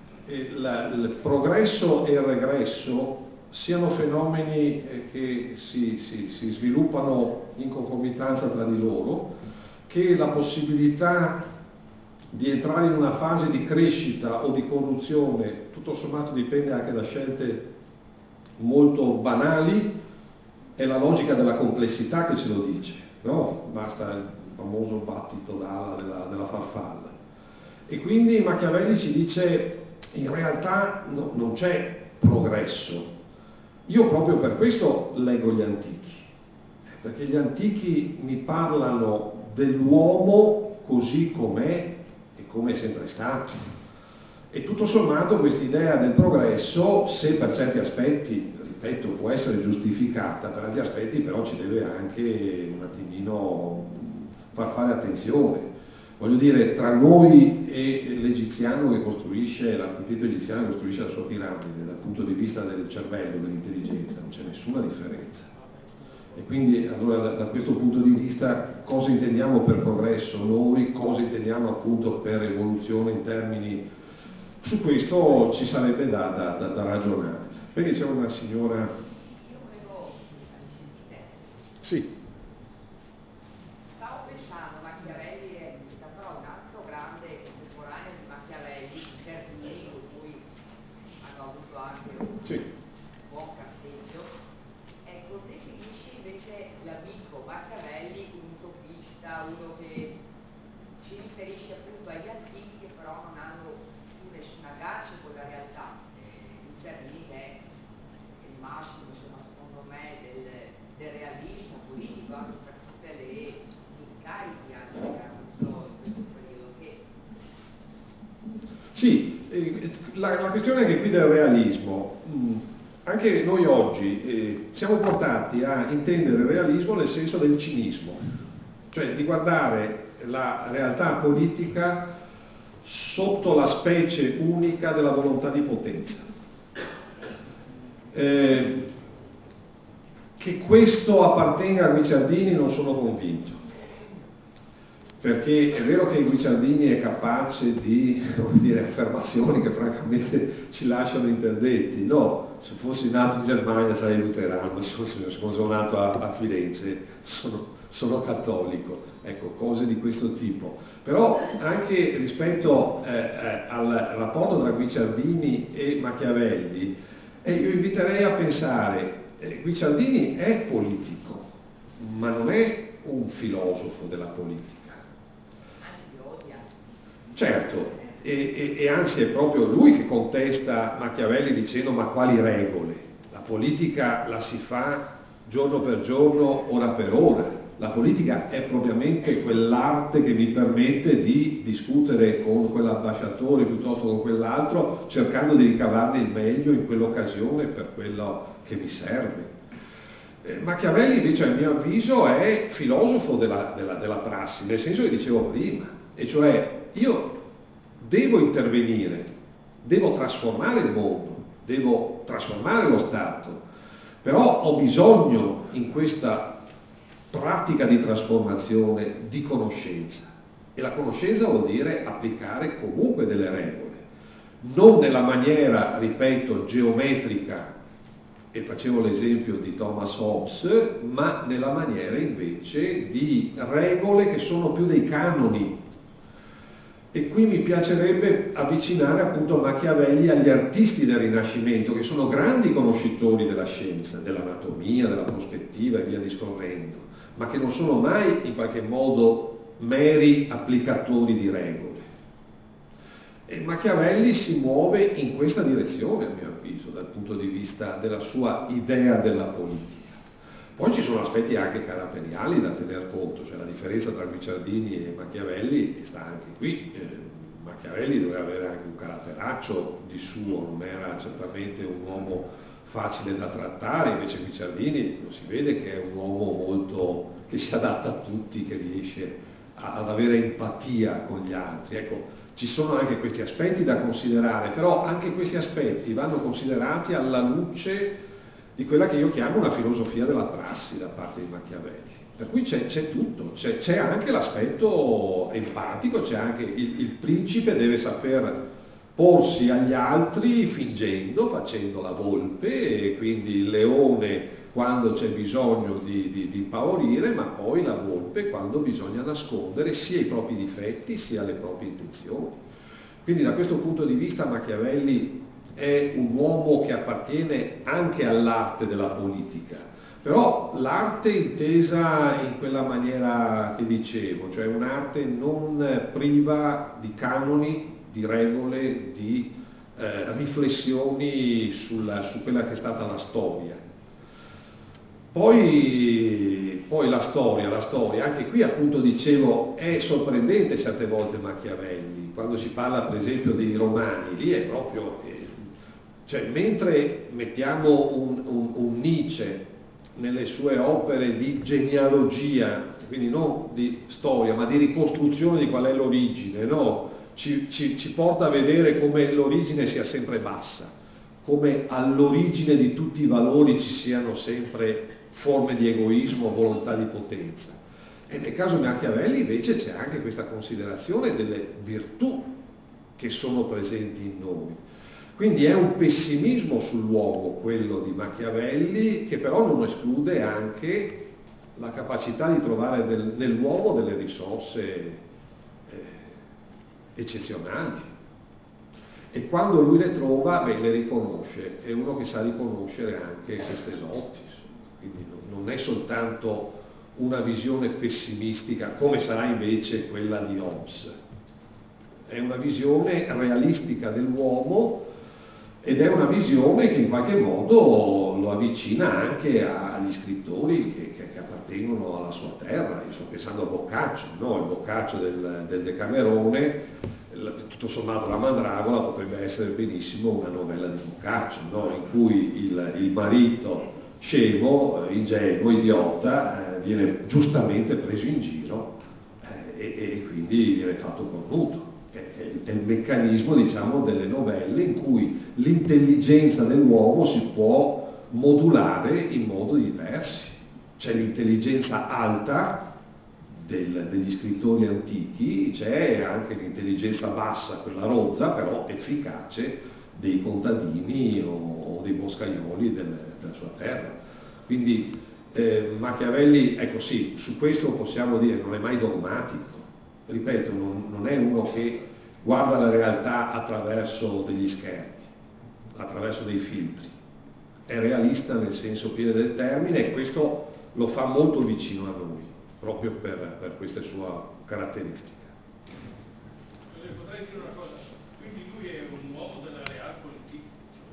il progresso e il regresso siano fenomeni che si sviluppano in concomitanza tra di loro, che la possibilità di entrare in una fase di crescita o di corruzione tutto sommato dipende anche da scelte molto banali, è la logica della complessità che ce lo dice, no? Basta il famoso battito d'ala della farfalla. E quindi Machiavelli ci dice in realtà non c'è progresso. Io proprio per questo leggo gli antichi, perché gli antichi mi parlano dell'uomo così com'è e come è sempre stato. E tutto sommato quest'idea del progresso, se per certi aspetti, ripeto, può essere giustificata, per altri aspetti però ci deve anche un attimino far fare attenzione. Voglio dire, tra noi e l'egiziano che costruisce, l'architetto egiziano che costruisce la sua piramide, dal punto di vista del cervello, dell'intelligenza, non c'è nessuna differenza. E quindi allora da questo punto di vista cosa intendiamo per progresso noi, cosa intendiamo appunto per evoluzione in termini, su questo ci sarebbe da ragionare. Perché c'è una signora... Io volevo Sì. Stavo pensando, Machiavelli è però un altro grande contemporaneo di Machiavelli, Ciardini, con cui hanno avuto anche un buon carteggio. Ecco, definisci invece l'amico Machiavelli un utopista, uno che ci riferisce appunto agli antichi che però non hanno più nessun aggancio con la realtà. Ciardini è il massimo, insomma, secondo me, del realismo politico, anche per tutte le incarichi anche che hanno avuto in questo periodo. Sì, la questione è che qui del realismo, anche noi oggi siamo portati a intendere il realismo nel senso del cinismo, cioè di guardare la realtà politica sotto la specie unica della volontà di potenza. Che questo appartenga a Guicciardini non sono convinto, perché è vero che Guicciardini è capace di affermazioni che francamente ci lasciano interdetti. No, se fossi nato in Germania sarei luterano, ma sono nato a Firenze, sono cattolico, ecco, cose di questo tipo. Però anche rispetto al rapporto tra Guicciardini e Machiavelli, io inviterei a pensare, Guicciardini è politico, ma non è un filosofo della politica. Certo, e anzi è proprio lui che contesta Machiavelli dicendo ma quali regole? La politica la si fa giorno per giorno, ora per ora. La politica è propriamente quell'arte che mi permette di discutere con quell'ambasciatore piuttosto con quell'altro, cercando di ricavarne il meglio in quell'occasione per quello che mi serve. Machiavelli invece a mio avviso è filosofo della prassi, nel senso che dicevo prima, e cioè io devo intervenire, devo trasformare il mondo, devo trasformare lo Stato, però ho bisogno in questa pratica di trasformazione di conoscenza, e la conoscenza vuol dire applicare comunque delle regole, non nella maniera, ripeto, geometrica, e facevo l'esempio di Thomas Hobbes, ma nella maniera invece di regole che sono più dei canoni. E qui mi piacerebbe avvicinare appunto Machiavelli agli artisti del Rinascimento, che sono grandi conoscitori della scienza, dell'anatomia, della prospettiva e via discorrendo, ma che non sono mai in qualche modo meri applicatori di regole. E Machiavelli si muove in questa direzione, a mio avviso, dal punto di vista della sua idea della politica. Poi ci sono aspetti anche caratteriali da tener conto, cioè la differenza tra Guicciardini e Machiavelli sta anche qui. Machiavelli doveva avere anche un caratteraccio di suo, non era certamente un uomo facile da trattare, invece Guicciardini lo si vede che è un uomo molto che si adatta a tutti, che riesce ad avere empatia con gli altri. Ecco, ci sono anche questi aspetti da considerare, però anche questi aspetti vanno considerati alla luce di quella che io chiamo una filosofia della prassi da parte di Machiavelli. Per cui c'è tutto, c'è anche l'aspetto empatico, c'è anche il principe deve saper porsi agli altri fingendo, facendo la volpe, e quindi il leone quando c'è bisogno di impaurire, ma poi la volpe quando bisogna nascondere sia i propri difetti sia le proprie intenzioni. Quindi da questo punto di vista Machiavelli è un uomo che appartiene anche all'arte della politica, però l'arte intesa in quella maniera che dicevo, cioè un'arte non priva di canoni, di regole, di riflessioni su quella che è stata la storia. Poi la storia, anche qui appunto dicevo, è sorprendente certe volte Machiavelli, quando si parla per esempio dei Romani, lì è proprio, cioè mentre mettiamo un Nietzsche nelle sue opere di genealogia, quindi non di storia, ma di ricostruzione di qual è l'origine, no? Ci porta a vedere come l'origine sia sempre bassa, come all'origine di tutti i valori ci siano sempre forme di egoismo, volontà di potenza. E nel caso di Machiavelli invece c'è anche questa considerazione delle virtù che sono presenti in noi. Quindi è un pessimismo sull'uomo quello di Machiavelli, che però non esclude anche la capacità di trovare nell'uomo delle risorse eccezionali. E quando lui le trova, le riconosce, è uno che sa riconoscere anche queste doti. Quindi non è soltanto una visione pessimistica, come sarà invece quella di Hobbes. È una visione realistica dell'uomo ed è una visione che in qualche modo lo avvicina anche agli scrittori che appartengono alla sua terra. Io sto pensando a Boccaccio, no? Il Boccaccio del Decamerone, tutto sommato la Mandragola potrebbe essere benissimo una novella di Boccaccio, no? In cui il marito scemo, ingenuo, idiota, viene giustamente preso in giro e quindi viene fatto cornuto. È il meccanismo, diciamo, delle novelle in cui l'intelligenza dell'uomo si può modulare in modi diversi. C'è l'intelligenza alta degli scrittori antichi, c'è anche l'intelligenza bassa, quella rozza, però efficace, dei contadini o dei boscaioli della sua terra. Quindi Machiavelli, ecco sì, su questo possiamo dire non è mai dogmatico, ripeto, non è uno che guarda la realtà attraverso degli schermi, attraverso dei filtri, è realista nel senso pieno del termine e questo lo fa molto vicino a noi, proprio per queste sue caratteristiche. Potrei dire una cosa, quindi lui è un uomo della realpolitik?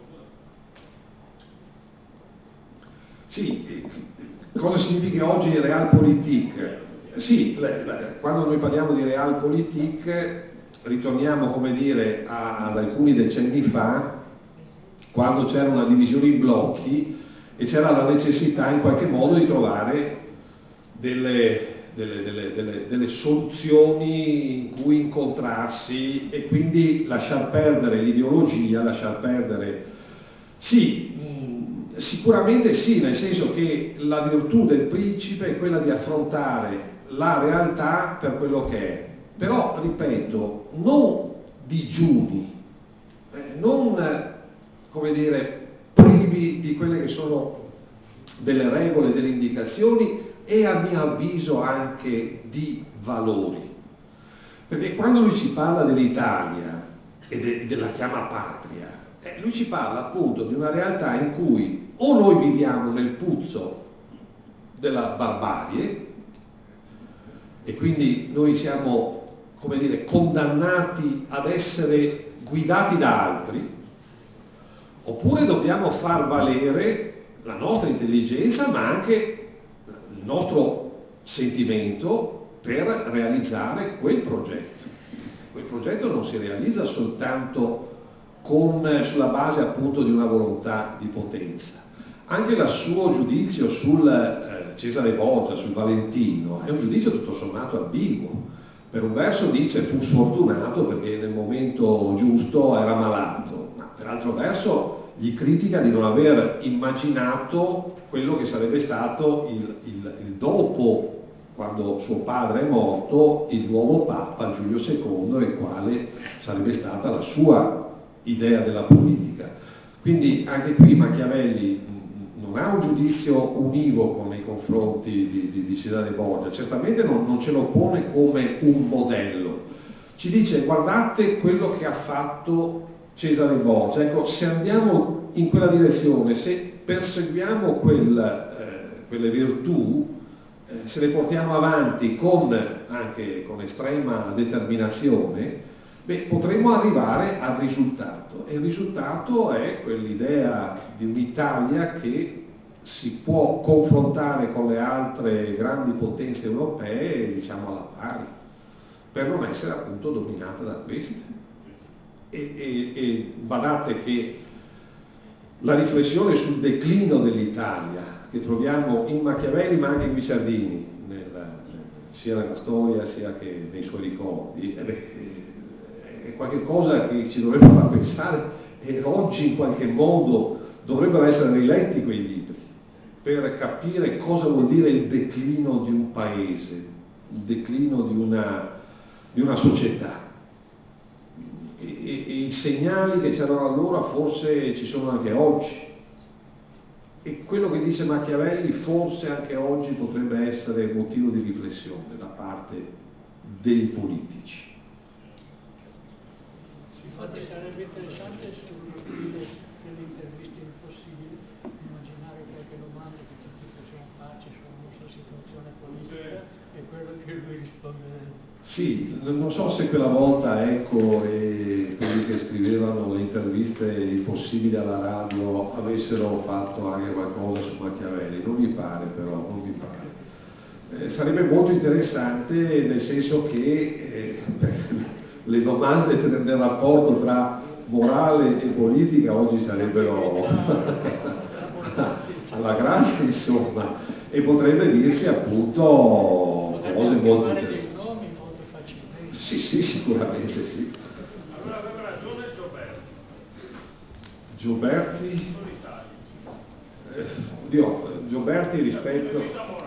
Sì, cosa significa oggi realpolitik? Sì, quando noi parliamo di realpolitik ritorniamo, come dire, ad alcuni decenni fa, quando c'era una divisione in blocchi e c'era la necessità in qualche modo di trovare delle soluzioni in cui incontrarsi e quindi lasciar perdere l'ideologia, lasciar perdere... Sì, sicuramente sì, nel senso che la virtù del principe è quella di affrontare la realtà per quello che è, però, ripeto, non digiuni, non, come dire, privi di quelle che sono delle regole, delle indicazioni e a mio avviso anche di valori. Perché quando lui ci parla dell'Italia e della chiama patria, lui ci parla appunto di una realtà in cui o noi viviamo nel puzzo della barbarie e quindi noi siamo, come dire, condannati ad essere guidati da altri, oppure dobbiamo far valere la nostra intelligenza ma anche il nostro sentimento per realizzare quel progetto. Quel progetto non si realizza soltanto sulla base appunto di una volontà di potenza. Anche il suo giudizio sul Cesare Borgia, sul Valentino, è un giudizio tutto sommato ambiguo. Per un verso dice fu sfortunato perché nel momento giusto era malato, ma per altro verso gli critica di non aver immaginato quello che sarebbe stato il dopo, quando suo padre è morto, il nuovo Papa Giulio II, e quale sarebbe stata la sua idea della politica. Quindi anche qui Machiavelli non ha un giudizio univoco nei confronti di Cesare Borgia, certamente non ce lo pone come un modello, ci dice guardate quello che ha fatto Cesare Borgia. Ecco, se andiamo in quella direzione, se perseguiamo quelle virtù, se le portiamo avanti anche con estrema determinazione, potremo arrivare al risultato, e il risultato è quell'idea di un'Italia che si può confrontare con le altre grandi potenze europee, diciamo alla pari, per non essere appunto dominata da queste. E badate che la riflessione sul declino dell'Italia che troviamo in Machiavelli ma anche in Guicciardini, sia nella storia sia che nei suoi ricordi, è qualcosa che ci dovrebbe far pensare, e oggi in qualche modo dovrebbero essere riletti quei libri per capire cosa vuol dire il declino di un paese, il declino di una società. E i segnali che c'erano allora forse ci sono anche oggi, e quello che dice Machiavelli forse anche oggi potrebbe essere motivo di riflessione da parte dei politici. Infatti sarebbe interessante sul filo delle interviste impossibili immaginare qualche domanda che tutti possiamo farci sulla nostra situazione politica e quello che lui risponderebbe. Sì, non so se quella volta Ecco e quelli che scrivevano le interviste impossibili alla radio avessero fatto anche qualcosa su Machiavelli, non mi pare però, non mi pare. Sarebbe molto interessante, nel senso che le domande nel rapporto tra morale e politica oggi sarebbero alla grande, insomma, e potrebbe dirsi appunto cose molto interessanti. Sì, sicuramente sì. Allora aveva ragione Gioberti. Gioberti? Oddio, Gioberti rispetto...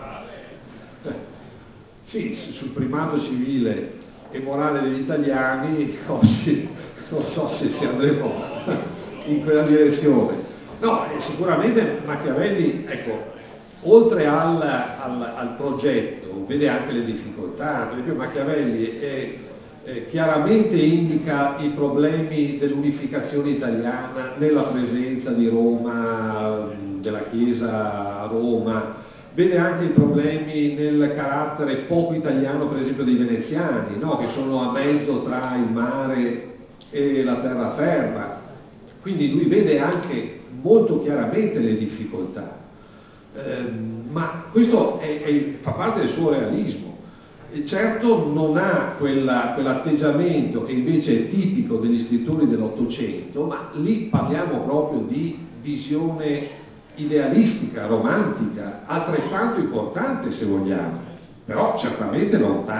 Sì, sul primato civile e morale degli italiani oggi non so se andremo in quella direzione. No, sicuramente Machiavelli, ecco, oltre al progetto, vede anche le difficoltà. Per esempio Machiavelli chiaramente indica i problemi dell'unificazione italiana nella presenza di Roma, della Chiesa a Roma, vede anche i problemi nel carattere poco italiano per esempio dei veneziani, no? Che sono a mezzo tra il mare e la terraferma, quindi lui vede anche molto chiaramente le difficoltà, ma questo fa parte del suo realismo. Certo non ha quell'atteggiamento che invece è tipico degli scrittori dell'Ottocento, ma lì parliamo proprio di visione idealistica, romantica, altrettanto importante se vogliamo, però certamente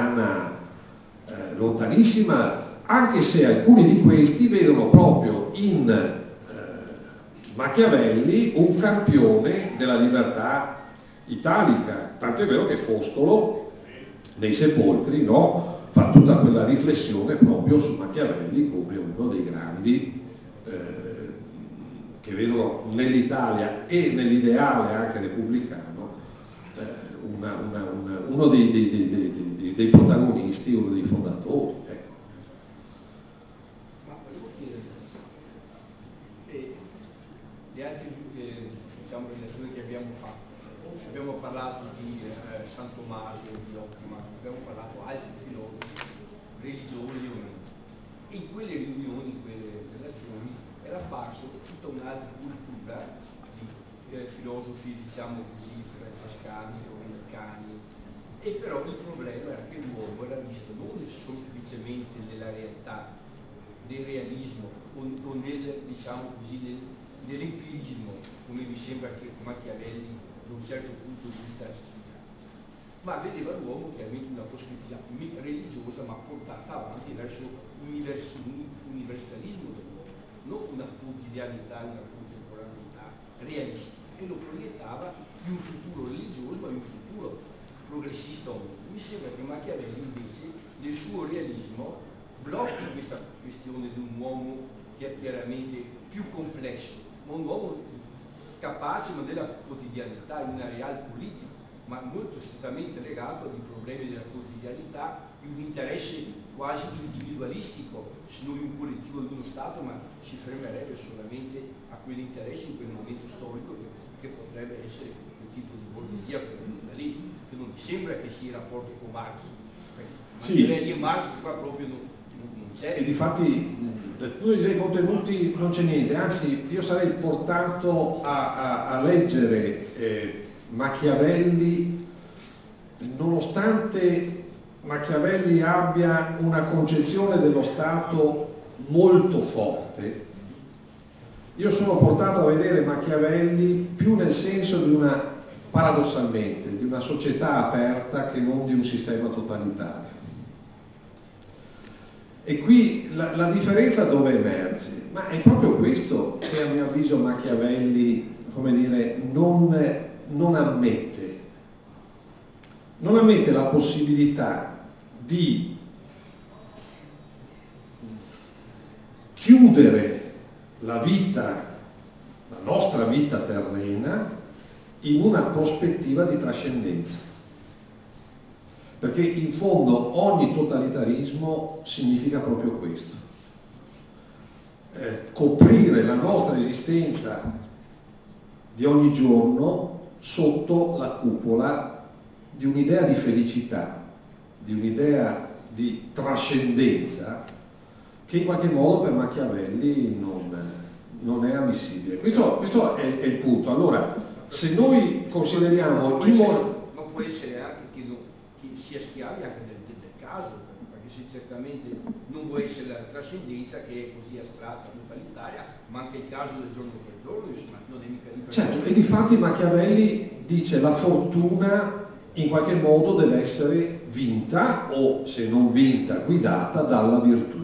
lontanissima, anche se alcuni di questi vedono proprio in Machiavelli un campione della libertà italica, tanto è vero che Foscolo nei Sepolcri, no, fa tutta quella riflessione proprio su Machiavelli come uno dei grandi che vedono nell'Italia e nell'ideale anche repubblicano uno dei protagonisti, uno dei fondatori. le altre diciamo, relazioni che abbiamo fatto. Abbiamo parlato di San Tommaso, di Occam, abbiamo parlato di altri filosofi religiosi o meno. E in quelle riunioni, in quelle relazioni, era apparso tutta un'altra cultura di filosofi, diciamo così, francescani o americani. E però il problema era che l'uomo era visto non semplicemente nella realtà, nel realismo o nel, diciamo così, nell'empirismo, come mi sembra che Machiavelli da un certo punto di vista ma vedeva l'uomo chiaramente una prospettiva religiosa ma portata avanti verso un universalismo dell'uomo, non una quotidianità, una contemporaneità realistica, e lo proiettava in un futuro religioso ma in un futuro progressista o meno. Mi sembra che Machiavelli invece nel suo realismo blocchi questa questione di un uomo che è chiaramente più complesso, ma un uomo capace ma della quotidianità, in una real politica, ma molto strettamente legato ai problemi della quotidianità, di un interesse quasi individualistico, se non un collettivo di uno Stato, ma si fermerebbe solamente a quell'interesse in quel momento storico che potrebbe essere quel tipo di borghesia che è venuta lì, che non mi sembra che sia in rapporto con Marx. Machiavelli e Marx qua proprio non c'è. E difatti dal punto di vista dei contenuti non c'è niente, anzi io sarei portato a leggere Machiavelli, nonostante Machiavelli abbia una concezione dello Stato molto forte, io sono portato a vedere Machiavelli più nel senso di paradossalmente, di una società aperta che non di un sistema totalitario. E qui la differenza dove emerge? Ma è proprio questo che a mio avviso Machiavelli, come dire, non ammette. Non ammette la possibilità di chiudere la vita, la nostra vita terrena, in una prospettiva di trascendenza. Perché in fondo ogni totalitarismo significa proprio questo. Coprire la nostra esistenza di ogni giorno sotto la cupola di un'idea di felicità, di un'idea di trascendenza che in qualche modo per Machiavelli non è ammissibile. Questo è il punto. Allora, se noi consideriamo ma può essere anche che sia schiavi anche del caso, perché se certamente non può essere la trascendenza che è così astratta, totalitaria, ma anche il caso del giorno per giorno, insomma, non è mica differente. Certo, e difatti Machiavelli dice la fortuna in qualche modo deve essere vinta o, se non vinta, guidata dalla virtù.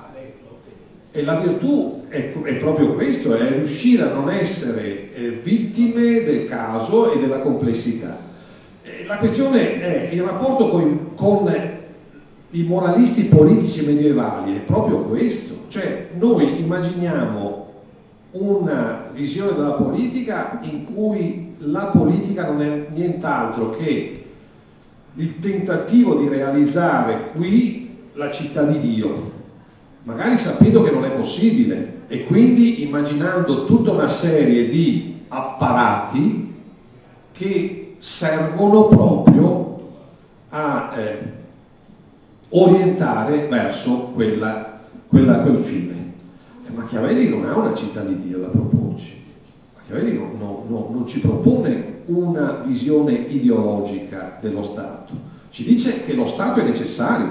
E la virtù è proprio questo, è riuscire a non essere vittime del caso e della complessità. La questione è il rapporto con i moralisti politici medievali, è proprio questo, cioè noi immaginiamo una visione della politica in cui la politica non è nient'altro che il tentativo di realizzare qui la città di Dio, magari sapendo che non è possibile, e quindi immaginando tutta una serie di apparati che servono proprio a orientare verso quel fine. E Machiavelli non ha una città di Dio da proporci. Machiavelli non ci propone una visione ideologica dello Stato, ci dice che lo Stato è necessario,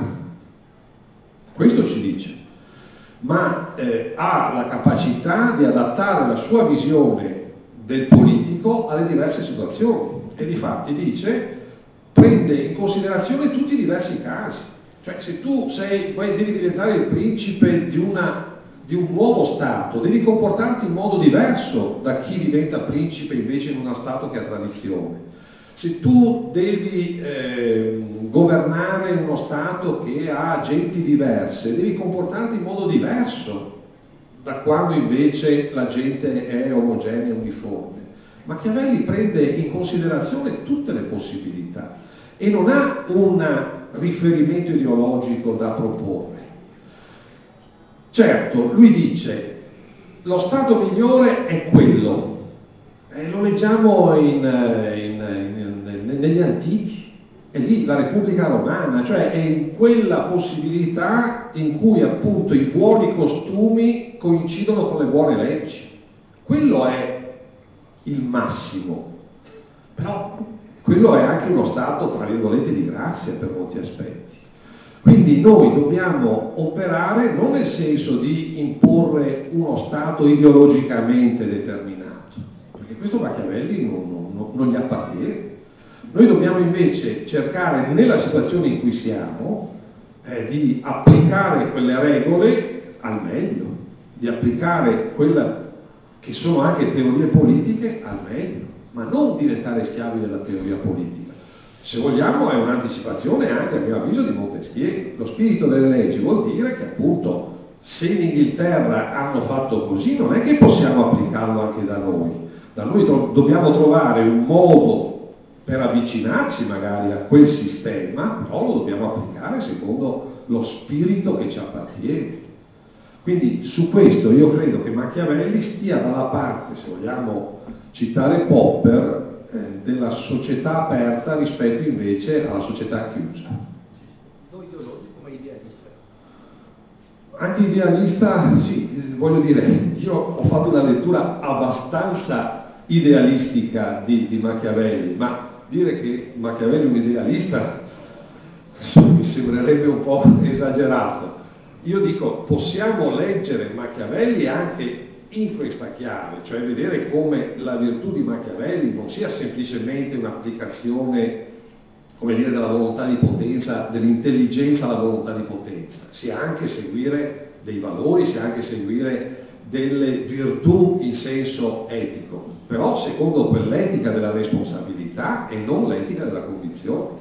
questo ci dice, ma ha la capacità di adattare la sua visione del politico alle diverse situazioni e difatti dice, prende in considerazione tutti i diversi casi, cioè se tu devi diventare il principe di un nuovo Stato, devi comportarti in modo diverso da chi diventa principe invece in uno Stato che ha tradizione. Se tu devi governare uno Stato che ha genti diverse, devi comportarti in modo diverso da quando invece la gente è omogenea e uniforme. Machiavelli prende in considerazione tutte le possibilità e non ha un riferimento ideologico da proporre. Certo, lui dice lo Stato migliore è quello, lo leggiamo negli antichi, è lì la Repubblica Romana, cioè è in quella possibilità in cui appunto i buoni costumi coincidono con le buone leggi. Quello è il massimo, però quello è anche uno Stato, tra virgolette, di grazia per molti aspetti. Quindi noi dobbiamo operare non nel senso di imporre uno Stato ideologicamente determinato, perché questo Machiavelli non gli appartiene. Noi dobbiamo invece cercare, nella situazione in cui siamo, di applicare quelle regole al meglio, di applicare quelle che sono anche teorie politiche al meglio, ma non diventare schiavi della teoria politica. Se vogliamo è un'anticipazione anche, a mio avviso, di Montesquieu. Lo spirito delle leggi vuol dire che appunto se in Inghilterra hanno fatto così non è che possiamo applicarlo anche da noi. Da noi dobbiamo trovare un modo per avvicinarci magari a quel sistema, però lo dobbiamo applicare secondo lo spirito che ci appartiene. Quindi su questo io credo che Machiavelli stia dalla parte, se vogliamo citare Popper, della società aperta rispetto invece alla società chiusa. Non ideologico ma idealista. Anche idealista, sì, voglio dire, io ho fatto una lettura abbastanza idealistica di Machiavelli, ma dire che Machiavelli è un idealista mi sembrerebbe un po' esagerato. Io dico, possiamo leggere Machiavelli anche in questa chiave, cioè vedere come la virtù di Machiavelli non sia semplicemente un'applicazione, come dire, della volontà di potenza, dell'intelligenza alla volontà di potenza, sia anche seguire dei valori, sia anche seguire delle virtù in senso etico, però secondo quell'etica della responsabilità e non l'etica della convinzione.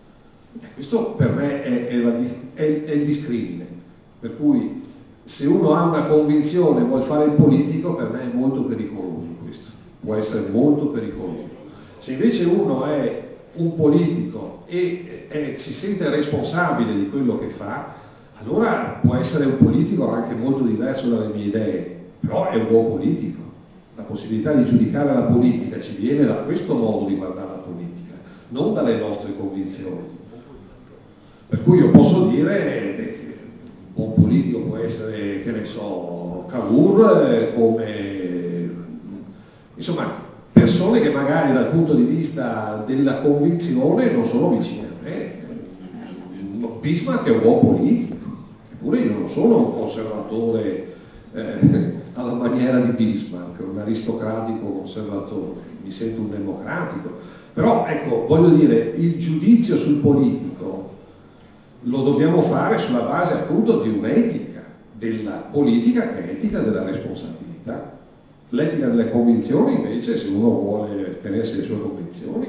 E questo per me è il discrimine, per cui se uno ha una convinzione e vuole fare il politico, per me è molto pericoloso questo, può essere molto pericoloso. Se invece uno è un politico e si sente responsabile di quello che fa, allora può essere un politico anche molto diverso dalle mie idee, però è un buon politico. La possibilità di giudicare la politica ci viene da questo modo di guardare la politica, non dalle nostre convinzioni. Per cui io posso dire che un buon politico può essere, che ne so, Cavour, come insomma persone che magari dal punto di vista della convinzione non sono vicine a me. Bismarck è un buon politico, eppure io non sono un conservatore alla maniera di Bismarck, un aristocratico conservatore, mi sento un democratico, però ecco, voglio dire, il giudizio sul politico lo dobbiamo fare sulla base appunto di un'etica della politica che è etica della responsabilità. L'etica delle convinzioni invece, se uno vuole tenersi le sue convinzioni,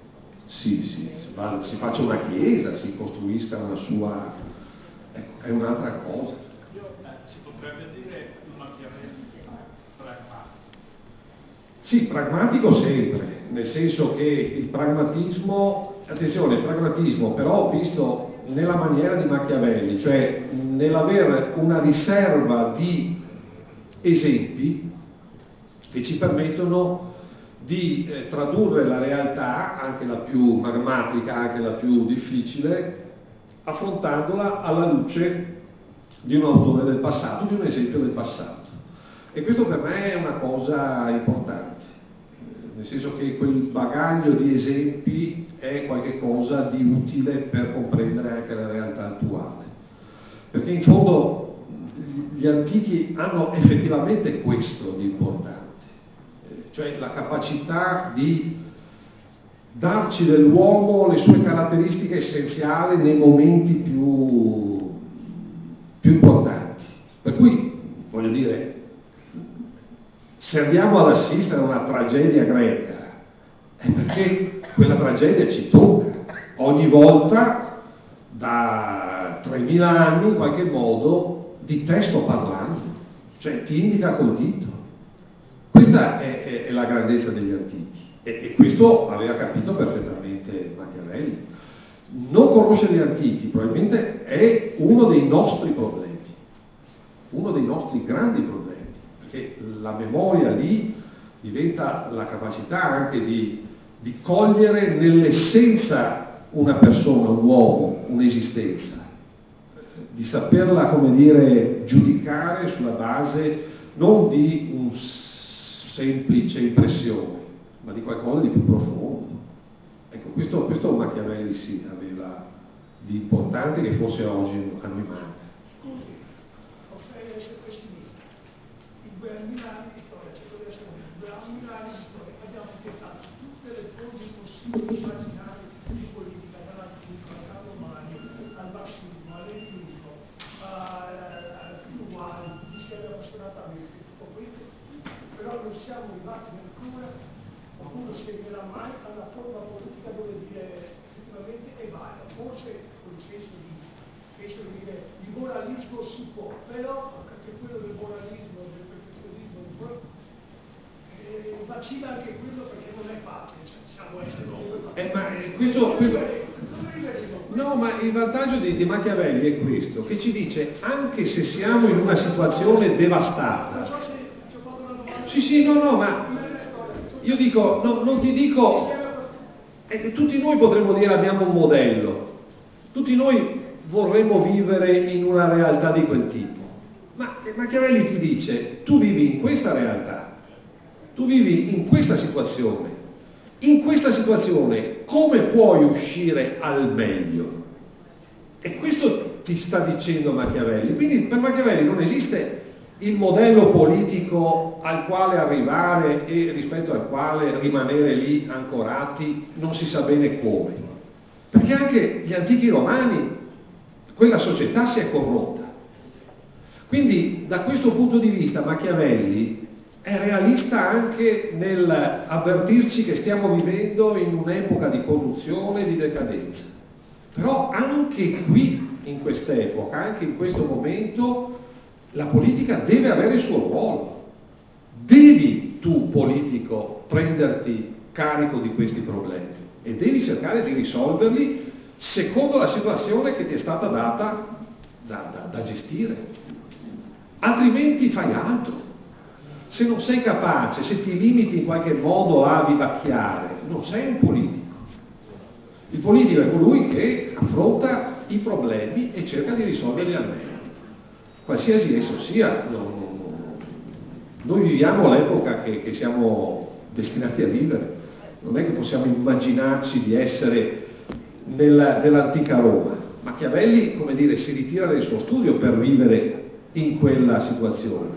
si faccia una chiesa, si costruisca una sua, ecco, è un'altra cosa. Si potrebbe dire Machiavelli pragmatico. Sì, pragmatico sempre, nel senso che il pragmatismo, attenzione, il pragmatismo però visto nella maniera di Machiavelli, cioè nell'avere una riserva di esempi che ci permettono di tradurre la realtà, anche la più pragmatica, anche la più difficile, affrontandola alla luce di un autore del passato, di un esempio del passato. E questo per me è una cosa importante, nel senso che quel bagaglio di esempi è qualcosa di utile per comprendere anche la realtà attuale. Perché in fondo gli antichi hanno effettivamente questo di importante, cioè la capacità di darci dell'uomo le sue caratteristiche essenziali nei momenti più importanti. Per cui, voglio dire, se andiamo ad assistere a una tragedia greca, è perché quella tragedia ci tocca ogni volta da 3000 anni in qualche modo di testo parlando, cioè ti indica col dito. Questa è la grandezza degli antichi e questo aveva capito perfettamente Machiavelli. Non conoscere gli antichi probabilmente è uno dei nostri problemi, uno dei nostri grandi problemi, perché la memoria lì diventa la capacità anche di cogliere nell'essenza una persona, un uomo, un'esistenza, di saperla, come dire, giudicare sulla base non di un semplice impressione, ma di qualcosa di più profondo. Ecco, questo Machiavelli sì aveva di importante, che forse oggi a noi manca. Scusi, potrei essere pessimista. In 2000 anni di storia, cerco di essere un 2000 anni di storia, abbiamo tentato tutte le forme possibili immaginare di politica, dall'antico, al romani, al marxismo, al leninismo, a tutti uguali, di scrivere appassionatamente, tutto questo, però non siamo arrivati ancora, qualcuno scriverà mai alla forma politica dove dire effettivamente è valida. Forse con il senso di dire il moralismo si può, però anche quello del moralismo, del perfezionismo, vacilla anche quello perché non è facile, cioè, siamo No, ma il vantaggio di Machiavelli è questo, che ci dice anche se siamo in una situazione devastata. Non so se ci ho fatto una domanda. Sì, no, ma io dico, non ti dico, tutti noi potremmo dire abbiamo un modello, tutti noi vorremmo vivere in una realtà di quel tipo, ma Machiavelli ti dice tu vivi in questa realtà, tu vivi in questa situazione, come puoi uscire al meglio? E questo ti sta dicendo Machiavelli. Quindi per Machiavelli non esiste il modello politico al quale arrivare e rispetto al quale rimanere lì ancorati non si sa bene come, perché anche gli antichi romani, quella società si è corrotta. Quindi da questo punto di vista Machiavelli è realista anche nel avvertirci che stiamo vivendo in un'epoca di corruzione e di decadenza. Però anche qui, in quest'epoca, anche in questo momento, la politica deve avere il suo ruolo. Devi tu, politico, prenderti carico di questi problemi e devi cercare di risolverli secondo la situazione che ti è stata data da gestire. Altrimenti fai altro. Se non sei capace, se ti limiti in qualche modo a vivacchiare, non sei un politico. Il politico è colui che affronta i problemi e cerca di risolverli al meglio, qualsiasi esso sia. Noi viviamo l'epoca che siamo destinati a vivere, non è che possiamo immaginarci di essere nell'antica Roma. Machiavelli, come dire, si ritira dal suo studio per vivere in quella situazione.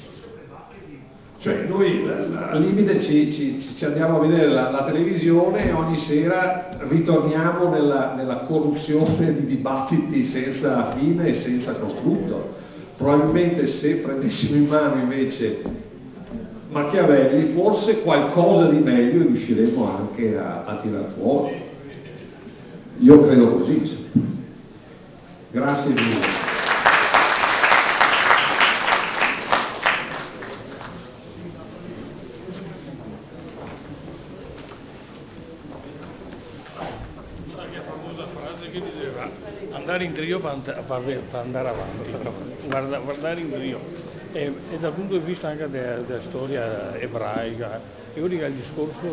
Cioè noi al limite ci andiamo a vedere la televisione e ogni sera ritorniamo nella corruzione di dibattiti senza fine e senza costrutto. Probabilmente se prendessimo in mano invece Machiavelli forse qualcosa di meglio riusciremo anche a tirar fuori. Io credo così. Grazie mille. Che diceva andare in trio per andare avanti, guardare in trio e dal punto di vista anche della storia ebraica. Io dico il discorso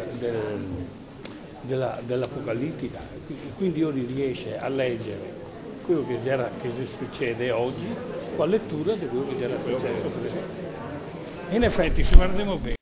dell'Apocalittica, quindi io riesce a leggere quello che succede oggi con la lettura di quello che già succede. In effetti se guardiamo bene